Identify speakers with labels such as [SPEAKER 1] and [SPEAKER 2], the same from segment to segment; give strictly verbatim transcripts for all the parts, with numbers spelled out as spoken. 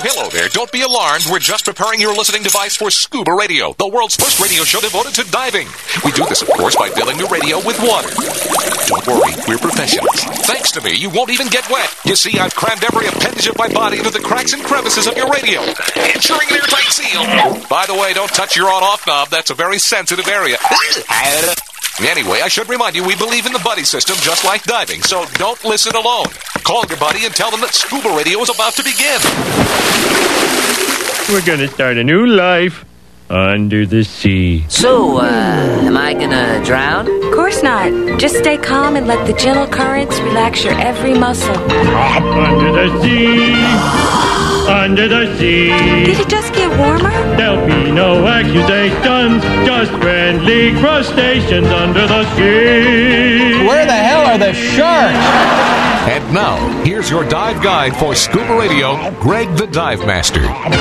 [SPEAKER 1] Hello there. Don't be alarmed. We're just preparing your listening device for Scuba Radio, the world's first radio show devoted to diving. We do this, of course, by filling the radio with water. Don't worry, we're professionals. Thanks to me, you won't even get wet. You see, I've crammed every appendage of my body into the cracks and crevices of your radio, ensuring an airtight seal. By the way, don't touch your on-off knob. That's a very sensitive area. Anyway, I should remind you, we believe in the buddy system just like diving, so don't listen alone. Call your buddy and tell them that Scuba Radio is about to begin.
[SPEAKER 2] We're gonna start a new life under the sea.
[SPEAKER 3] So, uh, am I gonna drown?
[SPEAKER 4] Of course not. Just stay calm and let the gentle currents relax your every muscle.
[SPEAKER 2] Under the sea. Under the sea.
[SPEAKER 4] Did it just get warmer?
[SPEAKER 2] There'll be no accusations, just friendly crustaceans under the sea.
[SPEAKER 5] Where the hell are the sharks?
[SPEAKER 1] And now, here's your dive guide for Scuba Radio, Greg the Dive Master.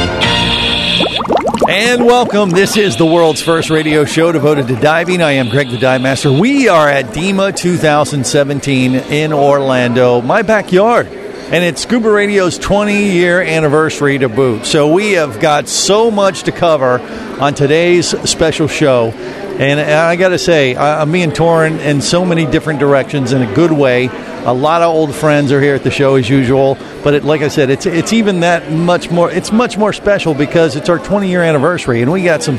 [SPEAKER 5] And welcome. This is the world's first radio show devoted to diving. I am Greg the Dive Master. We are at DEMA two thousand seventeen in Orlando, my backyard. And it's Scuba Radio's twenty-year anniversary to boot. So we have got so much to cover on today's special show. And I got to say, I'm being torn in so many different directions in a good way. A lot of old friends are here at the show as usual. But it, like I said, it's it's even that much more. It's much more special because it's our twenty-year anniversary. And we got some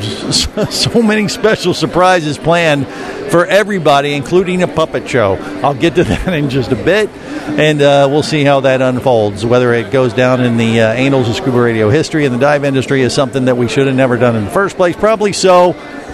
[SPEAKER 5] so many special surprises planned for everybody, including a puppet show. I'll get to that in just a bit. And uh, we'll see how that unfolds. Whether it goes down in the uh, annals of Scuba Radio history and the dive industry is something that we should have never done in the first place. Probably so.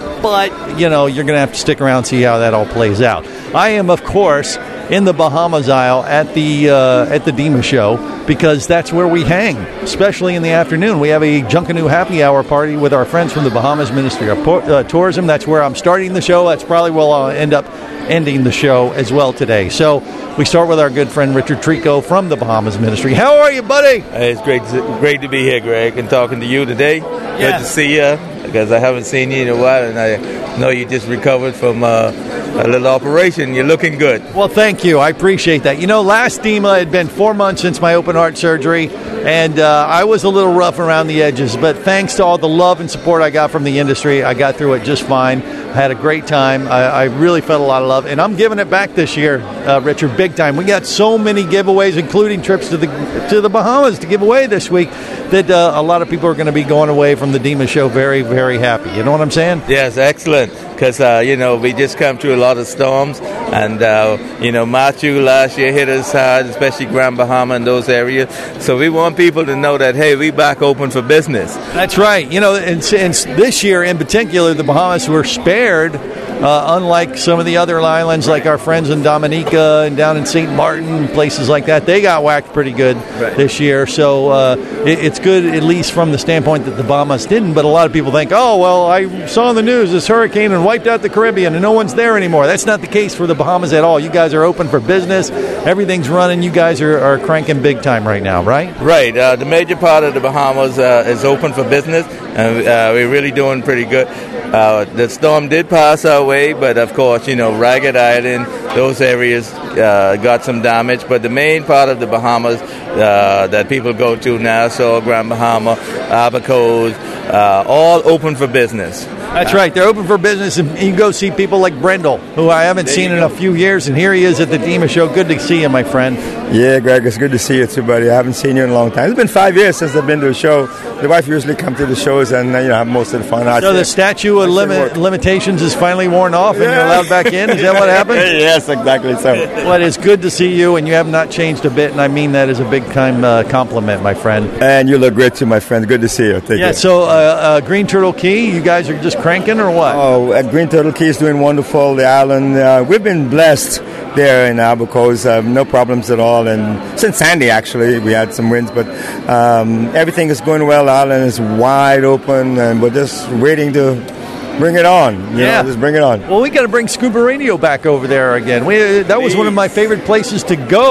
[SPEAKER 5] But, you know, you're going to have to stick around and see how that all plays out. I am, of course, in the Bahamas Isle at the uh, at the DEMA show because that's where we hang, especially in the afternoon. We have a Junkanoo happy hour party with our friends from the Bahamas Ministry of uh, Tourism. That's where I'm starting the show. That's probably where I'll end up ending the show as well today. So we start with our good friend Richard Trico from the Bahamas Ministry. How are you, buddy?
[SPEAKER 6] Hey, it's great to, great to be here, Greg, and talking to you today.
[SPEAKER 5] Yeah.
[SPEAKER 6] Good to see you, because I haven't seen you in a while, and I know you just recovered from uh, a little operation. You're looking good.
[SPEAKER 5] Well, thank you. I appreciate that. You know, last DEMA had been four months since my open heart surgery, and uh, I was a little rough around the edges, but thanks to all the love and support I got from the industry, I got through it just fine. I had a great time. I, I really felt a lot of love, and I'm giving it back this year, uh, Richard, big time. We got so many giveaways, including trips to the to the Bahamas to give away this week, that uh, a lot of people are going to be going away from the DEMA show very, very happy. You know what I'm saying?
[SPEAKER 6] Yes, excellent. Because, uh, you know, we just come through a lot of storms. And, uh, you know, Matthew last year hit us hard, especially Grand Bahama and those areas. So we want people to know that, hey, we back open for business.
[SPEAKER 5] That's right. You know, and, and this year in particular, the Bahamas were spared, uh, unlike some of the other islands, like our friends in Dominica and down in Saint Martin, places like that. They got whacked pretty good right. this year. So uh, it, it's good, at least from the standpoint that the Bahamas didn't. But a lot of people think, oh, well, I saw in the news this hurricane and wiped out the Caribbean and no one's there anymore. That's not the case for the Bahamas at all. You guys are open for business. Everything's running. You guys are, are cranking big time right now, right?
[SPEAKER 6] Right. Uh, the major part of the Bahamas uh, is open for business, and uh, we're really doing pretty good. Uh, the storm did pass our way, but of course, you know, Ragged Island, those areas uh, got some damage. But the main part of the Bahamas uh, that people go to, Nassau, Grand Bahama, Abacos, uh, all open for business.
[SPEAKER 5] That's right. They're open for business, and you can go see people like Brendel, who I haven't there seen in a few years, and here he is at the DEMA show. Good to see you, my friend.
[SPEAKER 7] Yeah, Greg, it's good to see you too, buddy. I haven't seen you in a long time. It's been five years since I've been to a show. The wife usually comes to the shows and, you know, have most of the fun.
[SPEAKER 5] So the statute of limit, limitations is finally worn off, and yeah. you're allowed back in? Is that what happened?
[SPEAKER 7] Yes, exactly so.
[SPEAKER 5] Well, it's good to see you, and you have not changed a bit, and I mean that as a big-time uh, compliment, my friend.
[SPEAKER 7] And you look great too, my friend. Good to see you. Take
[SPEAKER 5] yeah,
[SPEAKER 7] care.
[SPEAKER 5] so uh, uh, Green Turtle Key, you guys are just cranking or what?
[SPEAKER 7] Oh, uh, Green Turtle Key is doing wonderful. The island, uh, we've been blessed there in Abacos, uh, no problems at all. And since Sandy, actually, we had some winds, but um, everything is going well. The island is wide open, and we're just waiting to bring it on. You
[SPEAKER 5] yeah,
[SPEAKER 7] know, just bring it on.
[SPEAKER 5] Well, we got to bring Scuba Radio back over there again. We, that was one of my favorite places to go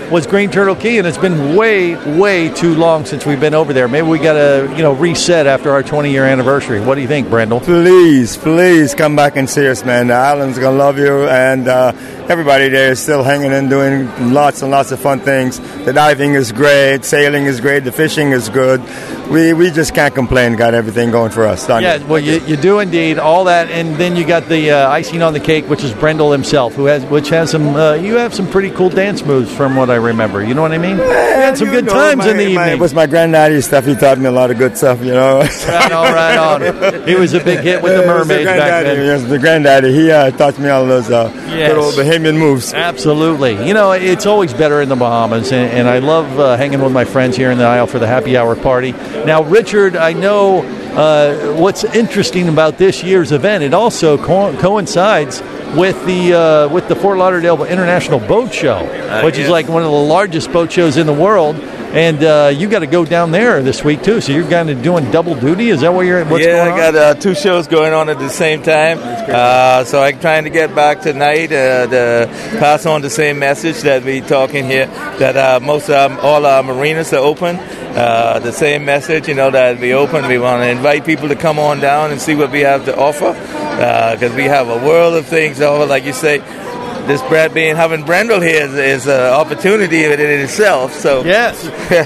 [SPEAKER 5] was Green Turtle Key, and it's been way, way too long since we've been over there. Maybe we got to, you know, reset after our twenty-year anniversary. What do you think, Brendel?
[SPEAKER 7] Please, please come back and see us, man. The island's going to love you, and uh, everybody there is still hanging in, doing lots and lots of fun things. The diving is great, sailing is great, the fishing is good. We we just can't complain. Got everything going for us. Don't
[SPEAKER 5] Yeah,
[SPEAKER 7] you?
[SPEAKER 5] well, you, you do indeed all that, and then you got the uh, icing on the cake, which is Brendel himself, who has, which has some. Uh, you have some pretty cool dance moves, from what I remember. You know what I mean? We had some
[SPEAKER 7] You
[SPEAKER 5] good
[SPEAKER 7] know,
[SPEAKER 5] times
[SPEAKER 7] my-
[SPEAKER 5] in the
[SPEAKER 7] my-
[SPEAKER 5] evening.
[SPEAKER 7] It was my granddaddy stuff. He taught me a lot of good stuff, you know.
[SPEAKER 5] Right on, right on. He was a big hit with the
[SPEAKER 7] It was
[SPEAKER 5] mermaids back
[SPEAKER 7] granddaddy,
[SPEAKER 5] then.
[SPEAKER 7] Yes, the granddaddy. He uh, taught me all those uh,
[SPEAKER 5] Yes.
[SPEAKER 7] good old Bahamian moves.
[SPEAKER 5] Absolutely. You know, it's always better in the Bahamas, and, and I love uh, hanging with my friends here in the aisle for the happy hour party. Now, Richard, I know uh, what's interesting about this year's event. It also co- coincides with the uh, with the Fort Lauderdale International Boat Show, which is
[SPEAKER 6] yes.
[SPEAKER 5] like one of the largest boat shows in the world. And uh, you got to go down there this week too. So you're kind of doing double duty. Is that what you're? What's
[SPEAKER 6] yeah,
[SPEAKER 5] going on?
[SPEAKER 6] I got uh, two shows going on at the same time. Uh, so I'm trying to get back tonight uh, to pass on the same message that we talking here. That uh, most um, all our marinas are open. Uh, the same message, you know, that we open. We want to invite people to come on down and see what we have to offer, because we have a world of things to offer. Like you say, this Brad being having Brendel here is, is an opportunity in itself. So
[SPEAKER 5] Yes.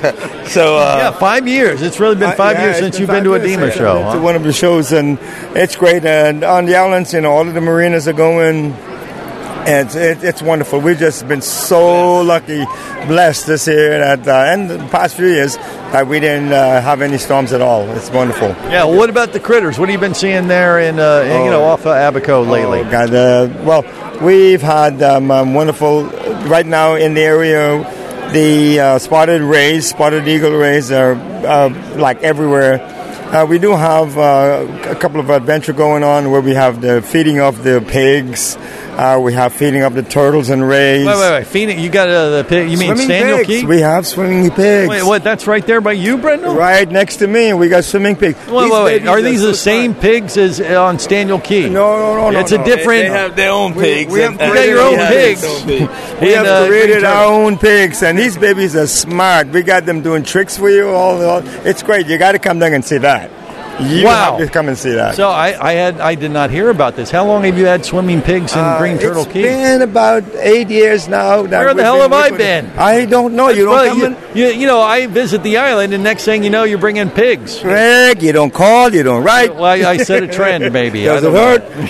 [SPEAKER 7] So uh,
[SPEAKER 5] yeah, five years. It's really been five
[SPEAKER 7] Uh, yeah,
[SPEAKER 5] years
[SPEAKER 7] it's
[SPEAKER 5] since
[SPEAKER 7] been
[SPEAKER 5] you've
[SPEAKER 7] five
[SPEAKER 5] been to a
[SPEAKER 7] years.
[SPEAKER 5] DEMA
[SPEAKER 7] Yeah,
[SPEAKER 5] show.
[SPEAKER 7] it's
[SPEAKER 5] Huh?
[SPEAKER 7] one of the shows, and it's great. And on the islands, you know, all of the marinas are going. And it's, it, it's wonderful. We've just been so lucky, blessed this year, that uh, and the past few years that we didn't uh, have any storms at all. It's wonderful.
[SPEAKER 5] Yeah, well, what about the critters? What have you been seeing there in, uh, in, you know, off of Abaco lately?
[SPEAKER 7] Oh, God, uh, well, we've had um, um, wonderful, right now in the area, the uh, spotted rays, spotted eagle rays are uh, like everywhere. Uh, we do have uh, a couple of adventure going on where we have the feeding of the pigs. Uh, we have feeding of the turtles and rays.
[SPEAKER 5] Wait, wait, wait. Phoenix, you got uh, the pig. You mean
[SPEAKER 7] Swimming
[SPEAKER 5] Staniel
[SPEAKER 7] pigs.
[SPEAKER 5] Key?
[SPEAKER 7] We have swimming pigs.
[SPEAKER 5] Wait, what? That's right there by you, Brendel?
[SPEAKER 7] Right next to me, we got swimming pigs.
[SPEAKER 5] Wait, wait,
[SPEAKER 7] These
[SPEAKER 5] wait.
[SPEAKER 7] babies
[SPEAKER 5] Are these
[SPEAKER 7] so
[SPEAKER 5] the same
[SPEAKER 7] smart.
[SPEAKER 5] pigs as uh, on Staniel Key?
[SPEAKER 7] No, no, no, no.
[SPEAKER 5] It's
[SPEAKER 7] no.
[SPEAKER 5] a different.
[SPEAKER 6] They have their own
[SPEAKER 7] We-
[SPEAKER 6] pigs.
[SPEAKER 7] we have
[SPEAKER 6] and-
[SPEAKER 5] You
[SPEAKER 6] and
[SPEAKER 5] got your own
[SPEAKER 6] they have
[SPEAKER 5] pigs.
[SPEAKER 6] their own pigs.
[SPEAKER 7] We
[SPEAKER 5] in,
[SPEAKER 7] have
[SPEAKER 5] uh,
[SPEAKER 7] created
[SPEAKER 5] Green
[SPEAKER 7] our
[SPEAKER 5] Turtle.
[SPEAKER 7] own pigs, and these babies are smart. We got them doing tricks for you. All, all it's great. You got to come down and see that. You
[SPEAKER 5] Wow.
[SPEAKER 7] have to come and see that.
[SPEAKER 5] So I, I had I did not hear about this. How long have you had swimming pigs in
[SPEAKER 7] Uh,
[SPEAKER 5] Green Turtle
[SPEAKER 7] it's
[SPEAKER 5] Key?
[SPEAKER 7] been about eight years now. that
[SPEAKER 5] Where the
[SPEAKER 7] we've
[SPEAKER 5] hell have I
[SPEAKER 7] working-
[SPEAKER 5] been?
[SPEAKER 7] I don't know. You don't
[SPEAKER 5] Well,
[SPEAKER 7] come
[SPEAKER 5] you,
[SPEAKER 7] in.
[SPEAKER 5] you, you know, I visit the island, and next thing you know, you're bringing pigs.
[SPEAKER 7] Greg, you don't call. You don't write.
[SPEAKER 5] Well, I, I set a trend, maybe. I
[SPEAKER 7] Does
[SPEAKER 5] don't
[SPEAKER 7] it
[SPEAKER 5] know.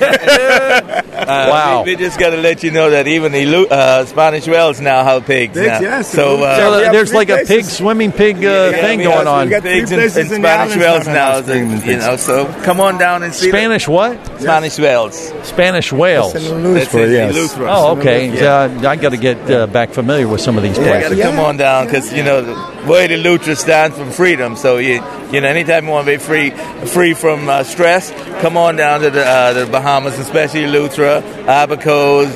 [SPEAKER 7] hurt?
[SPEAKER 6] Uh,
[SPEAKER 5] Wow.
[SPEAKER 6] We, we just got to let you know that even the Lu- uh, Spanish wells now have pigs.
[SPEAKER 7] Pigs,
[SPEAKER 6] now.
[SPEAKER 7] yes.
[SPEAKER 6] So, uh,
[SPEAKER 5] So
[SPEAKER 7] we have
[SPEAKER 5] there's
[SPEAKER 7] three
[SPEAKER 5] like a pig
[SPEAKER 7] places.
[SPEAKER 5] swimming pig uh,
[SPEAKER 6] yeah,
[SPEAKER 5] thing
[SPEAKER 6] we
[SPEAKER 5] going
[SPEAKER 6] have-
[SPEAKER 5] on.
[SPEAKER 7] we got
[SPEAKER 6] pigs
[SPEAKER 7] three
[SPEAKER 6] in,
[SPEAKER 7] places
[SPEAKER 6] in
[SPEAKER 7] in the
[SPEAKER 6] Spanish
[SPEAKER 7] islands
[SPEAKER 6] wells
[SPEAKER 7] now
[SPEAKER 6] now.
[SPEAKER 7] that have
[SPEAKER 6] and,
[SPEAKER 7] swimming
[SPEAKER 6] you know, so come on down and see
[SPEAKER 5] Spanish what?
[SPEAKER 6] the Spanish wells.
[SPEAKER 5] Spanish whales.
[SPEAKER 7] It's in Louisville,
[SPEAKER 6] That's in
[SPEAKER 7] yes.
[SPEAKER 6] Louisville.
[SPEAKER 5] Oh, okay. So, uh, I got to get uh, back familiar with some of these
[SPEAKER 6] You got
[SPEAKER 5] places.
[SPEAKER 6] to come on down because you know the way the Lutra stands for freedom. So you you know anytime you want to be free free from uh, stress, come on down to the uh, the Bahamas, especially Lutra, Abacos,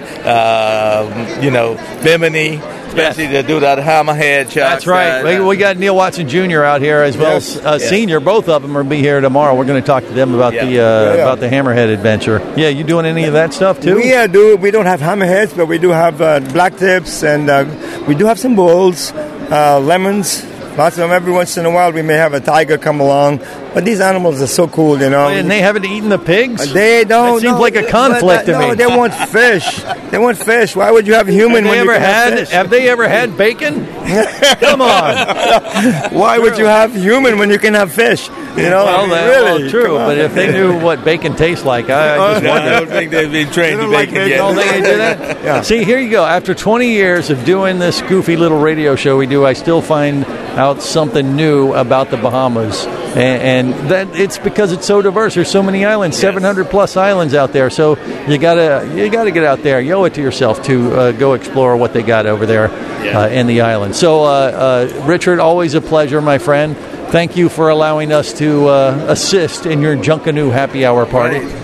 [SPEAKER 6] uh, you know Bimini, especially to do that hammerhead shot.
[SPEAKER 5] That's right. We, we got Neil Watson Junior out here as well
[SPEAKER 7] Yes.
[SPEAKER 5] as uh,
[SPEAKER 6] Yes.
[SPEAKER 5] Senior. Both of them will be here tomorrow. We're going to talk to them about
[SPEAKER 6] Yeah.
[SPEAKER 5] the uh,
[SPEAKER 7] Yeah, yeah.
[SPEAKER 5] about the Hammerhead adventure. Yeah, you doing any of that stuff too?
[SPEAKER 7] We uh, do. We don't have hammerheads, but we do have uh, black tips, and uh, we do have some bulls, uh, lemons. Lots of them. Every once in a while, we may have a tiger come along. But these animals are so cool, you know.
[SPEAKER 5] And they haven't eaten the pigs?
[SPEAKER 7] They don't.
[SPEAKER 5] That seems
[SPEAKER 7] no,
[SPEAKER 5] like a conflict
[SPEAKER 7] but,
[SPEAKER 5] to
[SPEAKER 7] no,
[SPEAKER 5] me.
[SPEAKER 7] they want fish. They want fish. Why would you have human
[SPEAKER 5] Have they
[SPEAKER 7] when you
[SPEAKER 5] ever
[SPEAKER 7] can have
[SPEAKER 5] had?
[SPEAKER 7] fish?
[SPEAKER 5] Have they ever had bacon? Come on.
[SPEAKER 7] Why would you have human when you can have fish? You know,
[SPEAKER 5] Well, that,
[SPEAKER 7] really.
[SPEAKER 5] well, true.
[SPEAKER 7] Come on.
[SPEAKER 5] But if they knew what bacon tastes like, I, I just
[SPEAKER 6] No,
[SPEAKER 5] wonder.
[SPEAKER 6] I don't think they've been trained
[SPEAKER 7] They
[SPEAKER 6] to
[SPEAKER 7] don't like
[SPEAKER 6] bacon
[SPEAKER 7] bacon.
[SPEAKER 6] yet.
[SPEAKER 5] Don't think they do that?
[SPEAKER 7] Yeah.
[SPEAKER 5] See, here you go. After twenty years of doing this goofy little radio show we do, I still find out something new about the Bahamas. And, and that it's because it's so diverse. There's so many islands, seven hundred plus islands out there. So you gotta you gotta get out there. You owe it to yourself to uh, go explore what they got over there uh, in the island. So, uh, uh, Richard, always a pleasure, my friend. Thank you for allowing us to uh, assist in your Junkanoo happy hour party.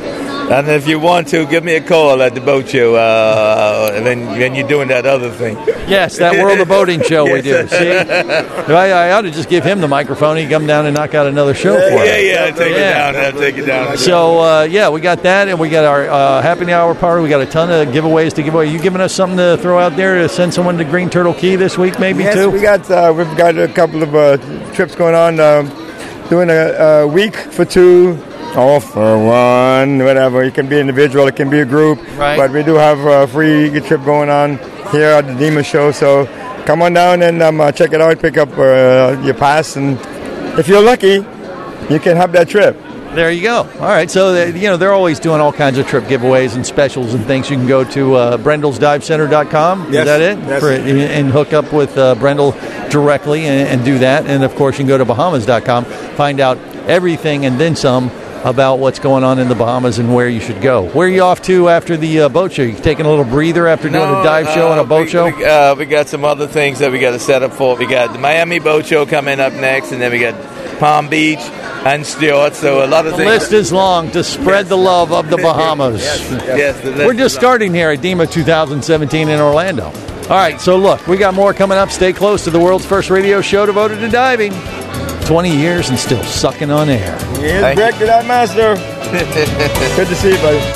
[SPEAKER 6] And if you want to, give me a call at the boat show uh, when, when you're doing that other thing.
[SPEAKER 5] Yes, that World of Boating show we do. See? I, I ought to just give him the microphone. He can come down and knock out another show for
[SPEAKER 6] Yeah,
[SPEAKER 5] us.
[SPEAKER 6] yeah, I'll take
[SPEAKER 5] Yeah.
[SPEAKER 6] it down. I'll take it down.
[SPEAKER 5] So, uh, yeah, we got that, and we got our uh, happy hour party. We got a ton of giveaways to give away. You giving us something to throw out there to send someone to Green Turtle Key this week, maybe,
[SPEAKER 7] yes,
[SPEAKER 5] too?
[SPEAKER 7] we got, uh, we've got a couple of uh, trips going on. Um, doing a, a week for two. Oh, for one, whatever. It can be individual, it can be a group.
[SPEAKER 5] Right.
[SPEAKER 7] But we do have a free trip going on here at the Dima show. So come on down and um, uh, check it out. Pick up uh, your pass, and if you're lucky, you can have that trip.
[SPEAKER 5] There you go. All right. So, uh, you know, they're always doing all kinds of trip giveaways and specials and things. You can go to uh, Brendels Dive Center dot com.
[SPEAKER 7] Yes.
[SPEAKER 5] Is that it?
[SPEAKER 7] Yes.
[SPEAKER 5] For, and hook up with uh, Brendel directly and, and do that. And, of course, you can go to Bahamas dot com, find out everything and then some about what's going on in the Bahamas and where you should go. Where are you off to after the uh, boat show? You taking a little breather after doing
[SPEAKER 6] No,
[SPEAKER 5] a dive show
[SPEAKER 6] uh,
[SPEAKER 5] and a boat
[SPEAKER 6] we,
[SPEAKER 5] show?
[SPEAKER 6] We, uh, we got some other things that we got to set up for. We got the Miami Boat Show coming up next, and then we got Palm Beach and Stewart. So a lot of
[SPEAKER 5] The
[SPEAKER 6] things.
[SPEAKER 5] list is long to spread
[SPEAKER 6] Yes.
[SPEAKER 5] the love of the Bahamas.
[SPEAKER 6] Yes, yes, the list
[SPEAKER 5] We're just
[SPEAKER 6] is long.
[SPEAKER 5] starting here at DEMA two thousand seventeen in Orlando. All right, so look, we got more coming up. Stay close to the world's first radio show devoted to diving. twenty years and still sucking on air.
[SPEAKER 7] Here's
[SPEAKER 6] Thank
[SPEAKER 7] Greg to that master. Good to see you, buddy.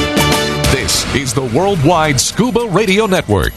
[SPEAKER 1] This is the Worldwide Scuba Radio Network.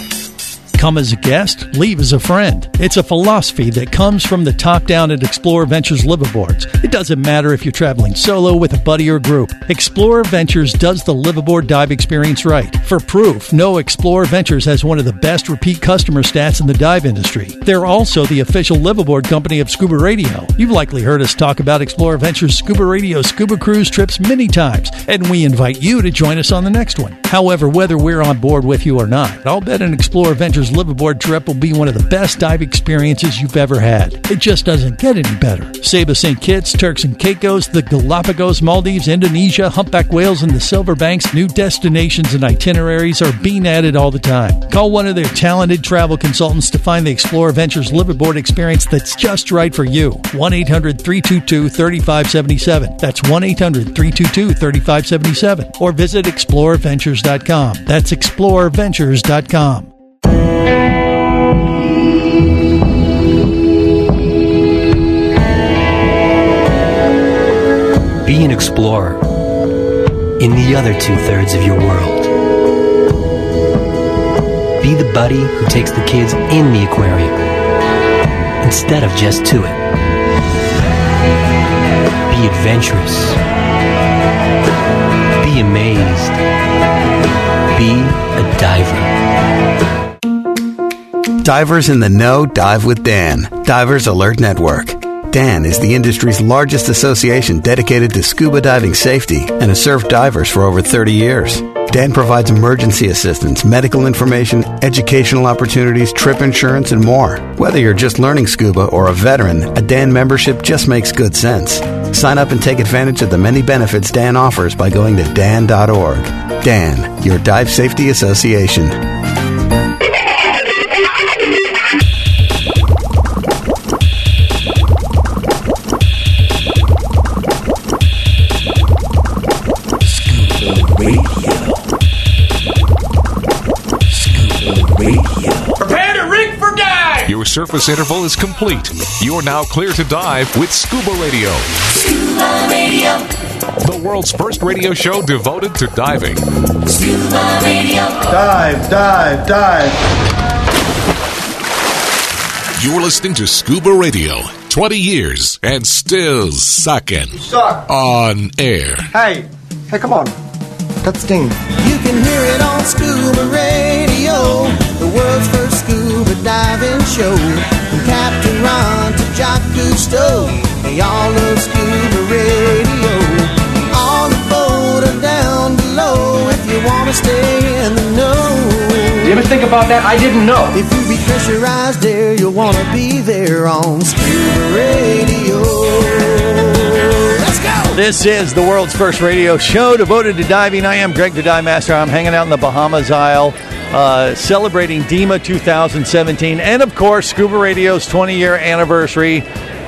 [SPEAKER 8] Come as a guest, leave as a friend. It's a philosophy that comes from the top down at Explorer Ventures liveaboards. It doesn't matter if you're traveling solo, with a buddy, or group. Explorer Ventures does the liveaboard dive experience right. For proof, know Explorer Ventures has one of the best repeat customer stats in the dive industry. They're also the official liveaboard company of Scuba Radio. You've likely heard us talk about Explorer Ventures Scuba Radio scuba cruise trips many times, and we invite you to join us on the next one. However, whether we're on board with you or not, I'll bet an Explorer Ventures liveaboard trip will be one of the best dive experiences you've ever had. It just doesn't get any better. Saba Saint Kitts, Turks and Caicos, the Galapagos, Maldives, Indonesia, humpback whales, and the Silver Banks, new destinations and itineraries are being added all the time. Call one of their talented travel consultants to find the Explorer Ventures liveaboard experience that's just right for you. one eight hundred three two two three five seven seven. That's one eight hundred three two two three five seven seven. Or visit explorer ventures dot com. That's explorer ventures dot com.
[SPEAKER 9] Be an explorer in the other two-thirds of your world. Be the buddy who takes the kids in the aquarium instead of just to it. Be adventurous. Be amazed. Be a diver.
[SPEAKER 10] Divers in the know dive with Dan. Divers Alert Network. Dan is the industry's largest association dedicated to scuba diving safety and has served divers for over thirty years. Dan provides emergency assistance, medical information, educational opportunities, trip insurance, and more. Whether you're just learning scuba or a veteran, a Dan membership just makes good sense. Sign up and take advantage of the many benefits Dan offers by going to dan dot org. Dan, your dive safety association.
[SPEAKER 1] Your surface interval is complete. You're now clear to dive with Scuba Radio.
[SPEAKER 11] Scuba Radio.
[SPEAKER 1] The world's first radio show devoted to diving.
[SPEAKER 11] Scuba Radio.
[SPEAKER 7] Dive, dive, dive.
[SPEAKER 1] You're listening to Scuba Radio. twenty years and still sucking.
[SPEAKER 12] Suck.
[SPEAKER 1] On air.
[SPEAKER 12] Hey, hey, come on. That's Sting.
[SPEAKER 11] You can hear it on Scuba Radio, the world's first scuba diving show. From Captain Ron to Jacques Cousteau, they all love Scuba Radio. On the boat or down below, if you want to stay in the know.
[SPEAKER 12] You ever think about that? I didn't know.
[SPEAKER 11] If you be pressurized there, you'll want to be there on Scuba Radio. Let's go!
[SPEAKER 5] This is the world's first radio show devoted to diving. I am Greg the Dive Master. I'm hanging out in the Bahamas Isle, uh, celebrating DEMA two thousand seventeen, and of course, Scuba Radio's twenty-year anniversary.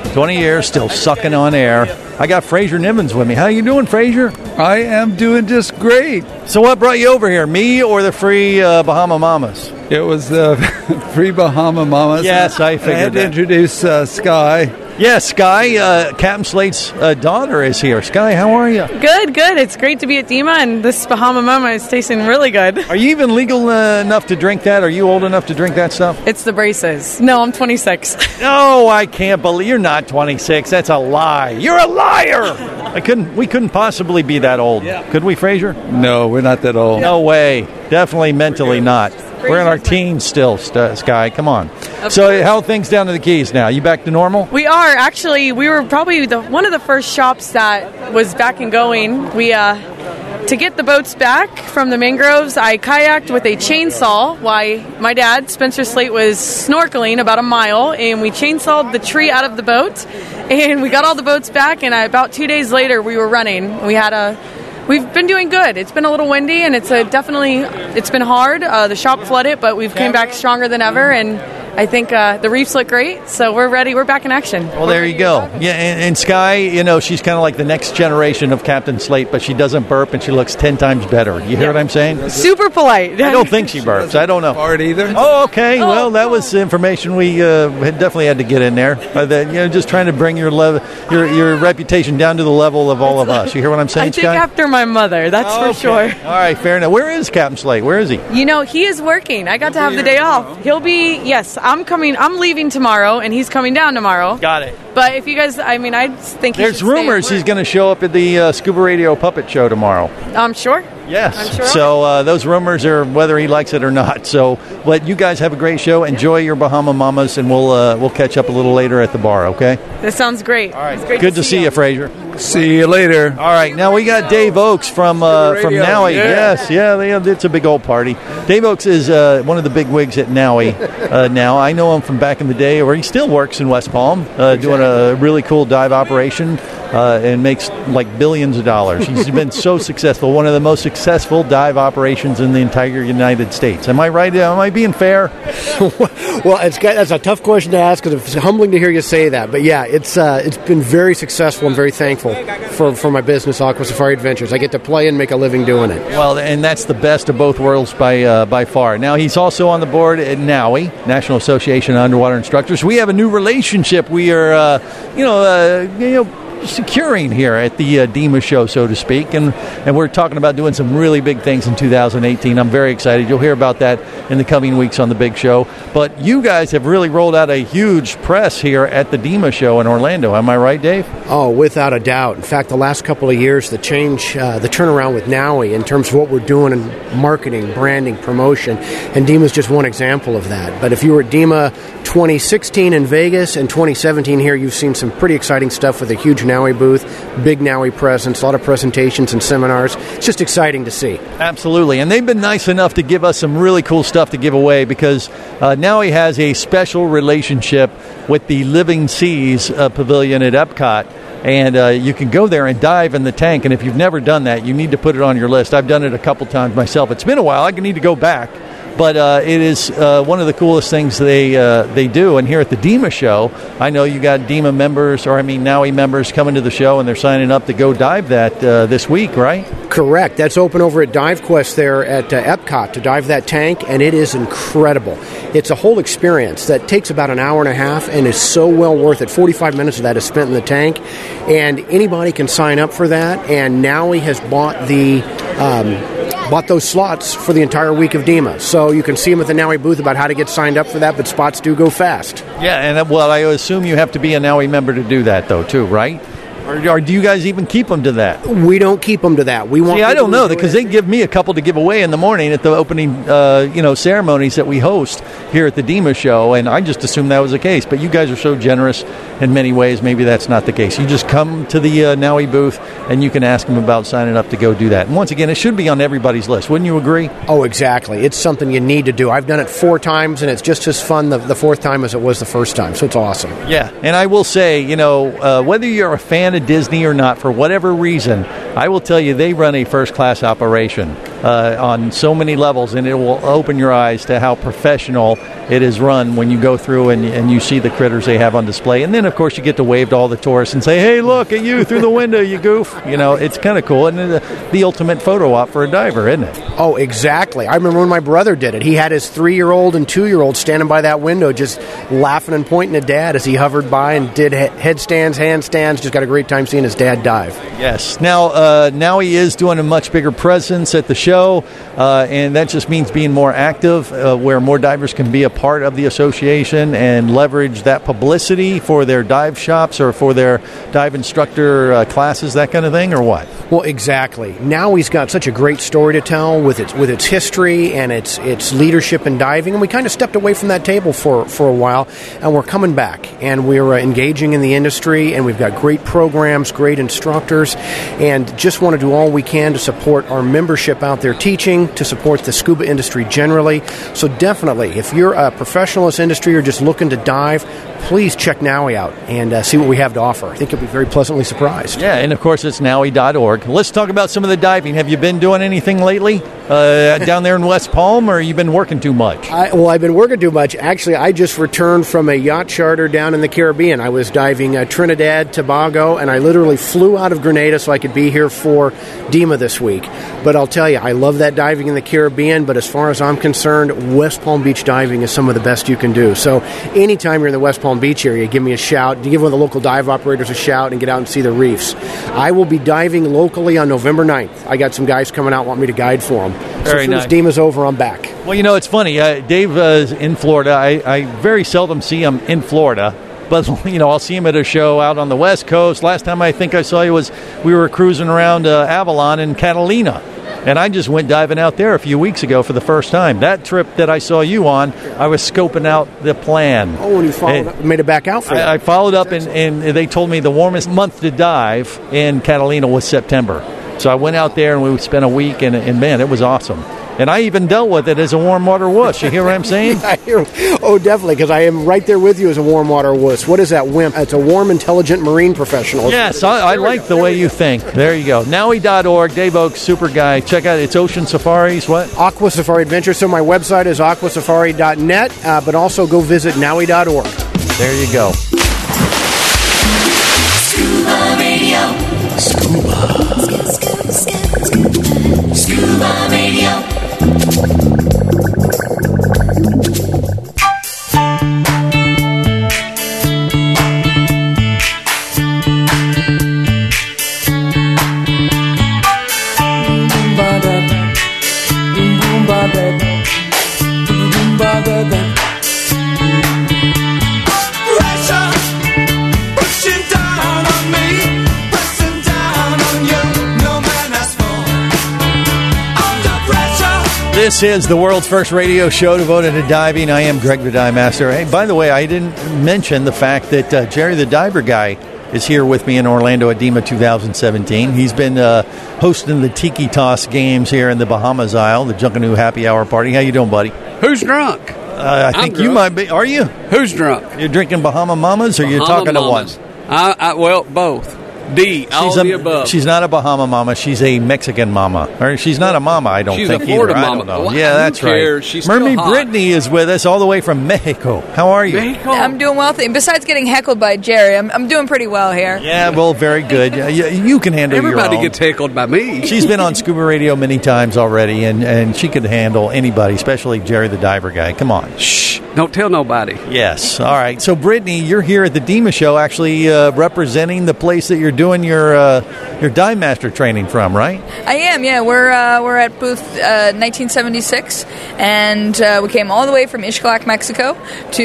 [SPEAKER 5] twenty years, still sucking on air. I got Fraser Nivens with me. How you doing, Fraser?
[SPEAKER 13] I am doing just great.
[SPEAKER 5] So what brought you over here, me or the free uh, Bahama Mamas?
[SPEAKER 13] It was the free Bahama Mamas.
[SPEAKER 5] Yes, I figured
[SPEAKER 13] I had
[SPEAKER 5] that.
[SPEAKER 13] to introduce uh, Sky.
[SPEAKER 5] Yes, Sky, uh, Captain Slate's uh, daughter is here. Sky, how are you?
[SPEAKER 14] Good, good. It's great to be at DEMA, and this Bahama Mama is tasting really good.
[SPEAKER 5] Are you even legal uh, enough to drink that? Are you old enough to drink that stuff?
[SPEAKER 14] It's the braces. No, I'm twenty-six.
[SPEAKER 5] No, I can't believe you're not twenty-six. That's a lie. You're a liar. I couldn't. We couldn't possibly be that old. Yeah. Could we, Fraser?
[SPEAKER 13] No, we're not that old.
[SPEAKER 5] No way. Definitely mentally not. We're in our teens still, St- Sky. Come on. So how are things down to the Keys now? You back to normal?
[SPEAKER 14] We are. Actually, we were probably the, one of the first shops that was back and going. We, uh, to get the boats back from the mangroves, I kayaked with a chainsaw while my dad, Spencer Slate, was snorkeling about a mile, and we chainsawed the tree out of the boat, and we got all the boats back, and about two days later, we were running. We had a... We've been doing good. It's been a little windy, and it's a definitely it's been hard. Uh, the shop flooded, but we've came back stronger than ever, and I think uh, the reefs look great, so we're ready. We're back in action.
[SPEAKER 5] Well, there you go. Yeah, and, and Sky, you know, she's kind of like the next generation of Captain Slate, but she doesn't burp, and she looks ten times better. You hear yeah. what I'm saying?
[SPEAKER 14] Super polite.
[SPEAKER 5] I don't think she burps. I don't know.
[SPEAKER 13] Fart either.
[SPEAKER 5] Oh, okay. Oh, well, that was information we uh, had definitely had to get in there. Uh, that, you know, just trying to bring your level, your your reputation down to the level of all of us. You hear what I'm saying,
[SPEAKER 14] I think
[SPEAKER 5] Sky?
[SPEAKER 14] after my mother, that's
[SPEAKER 5] oh,
[SPEAKER 14] for
[SPEAKER 5] okay.
[SPEAKER 14] sure.
[SPEAKER 5] All right, fair enough. Where is Captain Slate? Where is he?
[SPEAKER 14] You know, he is working. I got to have the day off. He'll be, yes, I'm coming, I'm leaving tomorrow, and he's coming down tomorrow.
[SPEAKER 5] Got it.
[SPEAKER 14] But if you guys, I mean, I think he
[SPEAKER 5] There's
[SPEAKER 14] should stay
[SPEAKER 5] rumors
[SPEAKER 14] at work.
[SPEAKER 5] he's going to show up at the uh, Scuba Radio Puppet Show tomorrow.
[SPEAKER 14] I'm sure.
[SPEAKER 5] Yes.
[SPEAKER 14] I'm sure.
[SPEAKER 5] So uh, those rumors are whether he likes it or not. So, but you guys have a great show. Enjoy your Bahama Mamas, and we'll uh, we'll catch up a little later at the bar. Okay.
[SPEAKER 14] That sounds great. All
[SPEAKER 5] right.
[SPEAKER 14] It's great
[SPEAKER 5] Good
[SPEAKER 14] to,
[SPEAKER 5] to see you, Fraser.
[SPEAKER 13] See you later.
[SPEAKER 5] All right. Now we got Dave Oakes from uh, from Nowie.
[SPEAKER 13] Yeah.
[SPEAKER 5] Yes. Yeah. They, it's a big old party. Dave Oakes is uh, one of the big wigs at Nowie. Uh, now I know him from back in the day, where he still works in West Palm, uh, exactly. doing a really cool dive operation. Uh, and makes like billions of dollars. He's been so successful, one of the most successful dive operations in the entire United States. Am I right? Am I being fair?
[SPEAKER 15] Well, it's got, that's a tough question to ask, because it's humbling to hear you say that. But yeah, it's uh, it's been very successful. I'm very thankful for, for my business, Aqua Safari Adventures. I get to play and make a living doing it.
[SPEAKER 5] Well, and that's the best of both worlds by uh, by far. Now, he's also on the board at Nowie, National Association of Underwater Instructors. We have a new relationship. We are, uh, you know, uh, you know. securing here at the uh, DEMA show, so to speak, and and we're talking about doing some really big things in two thousand eighteen. I'm very excited. You'll hear about that in the coming weeks on the big show. But you guys have really rolled out a huge press here at the DEMA show in Orlando. Am I right, Dave?
[SPEAKER 15] Oh, without a doubt. In fact, the last couple of years, the change, uh, the turnaround with Nowie in terms of what we're doing in marketing, branding, promotion, and DEMA's just one example of that. But if you were at DEMA twenty sixteen in Vegas and twenty seventeen here, you've seen some pretty exciting stuff with a huge Nowie booth, big Nowie presence, a lot of presentations and seminars. It's just exciting to see.
[SPEAKER 5] Absolutely. And they've been nice enough to give us some really cool stuff to give away, because uh, Nowie has a special relationship with the Living Seas uh, Pavilion at Epcot. And uh, you can go there and dive in the tank. And if you've never done that, you need to put it on your list. I've done it a couple times myself. It's been a while. I need to go back. But uh, it is uh, one of the coolest things they uh, they do. And here at the DEMA show, I know you got DEMA members, or I mean Nowie members, coming to the show, and they're signing up to go dive that uh, this week, right?
[SPEAKER 15] Correct. That's open over at DiveQuest there at uh, Epcot to dive that tank, and it is incredible. It's a whole experience that takes about an hour and a half and is so well worth it. forty-five minutes of that is spent in the tank, and anybody can sign up for that. And Nowie has bought the um, bought those slots for the entire week of DEMA. So you can see them at the Nowie booth about how to get signed up for that, but spots do go fast.
[SPEAKER 5] Yeah, and uh, well, I assume you have to be a Nowie member to do that, though, too, right? Or, or do you guys even keep them to that?
[SPEAKER 15] We don't keep them to that. We want.
[SPEAKER 5] See, I don't know, because they give me a couple to give away in the morning at the opening, uh, you know, ceremonies that we host here at the DEMA show, and I just assumed that was the case. But you guys are so generous in many ways. Maybe that's not the case. You just come to the uh, Nowie booth, and you can ask them about signing up to go do that. And once again, it should be on everybody's list. Wouldn't you agree?
[SPEAKER 15] Oh, exactly. It's something you need to do. I've done it four times, and it's just as fun the, the fourth time as it was the first time. So it's awesome.
[SPEAKER 5] Yeah, and I will say, you know, uh, whether you're a fan of Disney or not, for whatever reason, I will tell you they run a first-class operation. uh, on so many levels, and it will open your eyes to how professional it is run when you go through and, and you see the critters they have on display. And then, of course, you get to wave to all the tourists and say, hey, look at you through the window, you goof. You know, it's kind of cool. And the, the ultimate photo op for a diver, isn't it?
[SPEAKER 15] Oh, exactly. I remember when my brother did it. He had his three-year-old and two-year-old standing by that window just laughing and pointing at Dad as he hovered by and did he- headstands, handstands. Just got a great time seeing his dad dive.
[SPEAKER 5] Yes. Now, uh, now he is doing a much bigger presence at the show, uh, and that just means being more active, uh, where more divers can be a part of the association and leverage that publicity for their dive shops or for their dive instructor uh, classes, that kind of thing, or what?
[SPEAKER 15] Well, exactly. Now he's got such a great story to tell with its with its history and its its leadership in diving, and we kind of stepped away from that table for, for a while, and we're coming back, and we're uh, engaging in the industry, and we've got great programs, great instructors, and just want to do all we can to support our membership out there teaching, to support the scuba industry generally. So definitely, if you're a professional in this industry or just looking to dive, please check NAUI out and uh, see what we have to offer. I think you'll be very pleasantly surprised.
[SPEAKER 5] Yeah, and of course it's Naui dot org. Let's talk about some of the diving. Have you been doing anything lately uh, down there in West Palm, or have you been working too much?
[SPEAKER 15] I, well, I've been working too much. Actually, I just returned from a yacht charter down in the Caribbean. I was diving uh, Trinidad, Tobago, and I literally flew out of Grenada so I could be here for DEMA this week. But I'll tell you, I love that diving in the Caribbean, but as far as I'm concerned, West Palm Beach diving is some of the best you can do. So anytime you're in the West Palm Beach area, give me a shout. Give one of the local dive operators a shout and get out and see the reefs. I will be diving locally on November ninth. I got some guys coming out want me to guide for them. So
[SPEAKER 5] Very
[SPEAKER 15] as soon
[SPEAKER 5] nice.
[SPEAKER 15] as DEMA's over, I'm back.
[SPEAKER 5] Well, you know, it's funny. Uh, Dave uh, is in Florida. I, I very seldom see him in Florida. But, you know, I'll see him at a show out on the West Coast. Last time I think I saw you was we were cruising around uh, Avalon in Catalina. And I just went diving out there a few weeks ago for the first time. That trip that I saw you on, I was scoping out the plan.
[SPEAKER 15] Oh, and you followed up, made it back out for you.
[SPEAKER 5] I, I followed up, and, and they told me the warmest month to dive in Catalina was September. So I went out there, and we spent a week, and, and man, it was awesome. And I even dealt with it as a warm water wuss. You hear what I'm saying?
[SPEAKER 15] I hear, oh, definitely, because I am right there with you as a warm water wuss. What is that, WIMP? It's a warm, intelligent marine professional.
[SPEAKER 5] Yes, I, I like the way you think. There you go. Naui dot org, Dave Oaks, super guy. Check out it's Ocean Safaris, what?
[SPEAKER 15] Aqua Safari Adventure. So my website is aqua safari dot net, uh, but also go visit naui dot org.
[SPEAKER 5] There you go.
[SPEAKER 11] Scuba Radio. Scuba. Scuba Radio.
[SPEAKER 5] This is the world's first radio show devoted to diving. I am Greg the Dive Master. Hey, by the way, I didn't mention the fact that uh, Jerry the Diver Guy is here with me in Orlando at DEMA two thousand seventeen. He's been uh, hosting the Tiki Toss games here in the Bahamas Isle, the Junkanoo Happy Hour Party. How you doing, buddy?
[SPEAKER 16] Who's drunk?
[SPEAKER 5] Uh, I think
[SPEAKER 16] I'm
[SPEAKER 5] you
[SPEAKER 16] drunk.
[SPEAKER 5] might be. Are you?
[SPEAKER 16] Who's drunk?
[SPEAKER 5] You're drinking Bahama Mamas, or you're
[SPEAKER 16] Bahama
[SPEAKER 5] talking
[SPEAKER 16] Mamas.
[SPEAKER 5] to one?
[SPEAKER 16] I, I, well, both. D, all
[SPEAKER 5] She's
[SPEAKER 16] of
[SPEAKER 5] a,
[SPEAKER 16] the above.
[SPEAKER 5] She's not a Bahama Mama. She's a Mexican Mama. Or she's not a Mama, I don't
[SPEAKER 16] She's
[SPEAKER 5] think
[SPEAKER 16] a Florida
[SPEAKER 5] either. I
[SPEAKER 16] mama.
[SPEAKER 5] don't know.
[SPEAKER 16] Well,
[SPEAKER 5] yeah,
[SPEAKER 16] who
[SPEAKER 5] that's
[SPEAKER 16] cares?
[SPEAKER 5] right.
[SPEAKER 16] She's
[SPEAKER 5] Mermaid
[SPEAKER 16] still hot.
[SPEAKER 5] Brittany is with us all the way from Mexico. How are you?
[SPEAKER 17] I'm doing well. Th- Besides getting heckled by Jerry, I'm, I'm doing pretty well here.
[SPEAKER 5] Yeah, well, very good. Uh, you, you can handle
[SPEAKER 16] Everybody
[SPEAKER 5] your own.
[SPEAKER 16] gets heckled by me.
[SPEAKER 5] She's been on Scuba Radio many times already, and, and she could handle anybody, especially Jerry the Diver Guy. Come on.
[SPEAKER 16] Shh. Don't tell nobody.
[SPEAKER 5] Yes. All right. So, Brittany, you're here at the DEMA show actually uh, representing the place that you're doing your uh, your Dive Master training from, right?
[SPEAKER 17] I am, yeah. We're uh, we're at booth uh, nineteen seventy-six, and uh, we came all the way from Ixtlac, Mexico,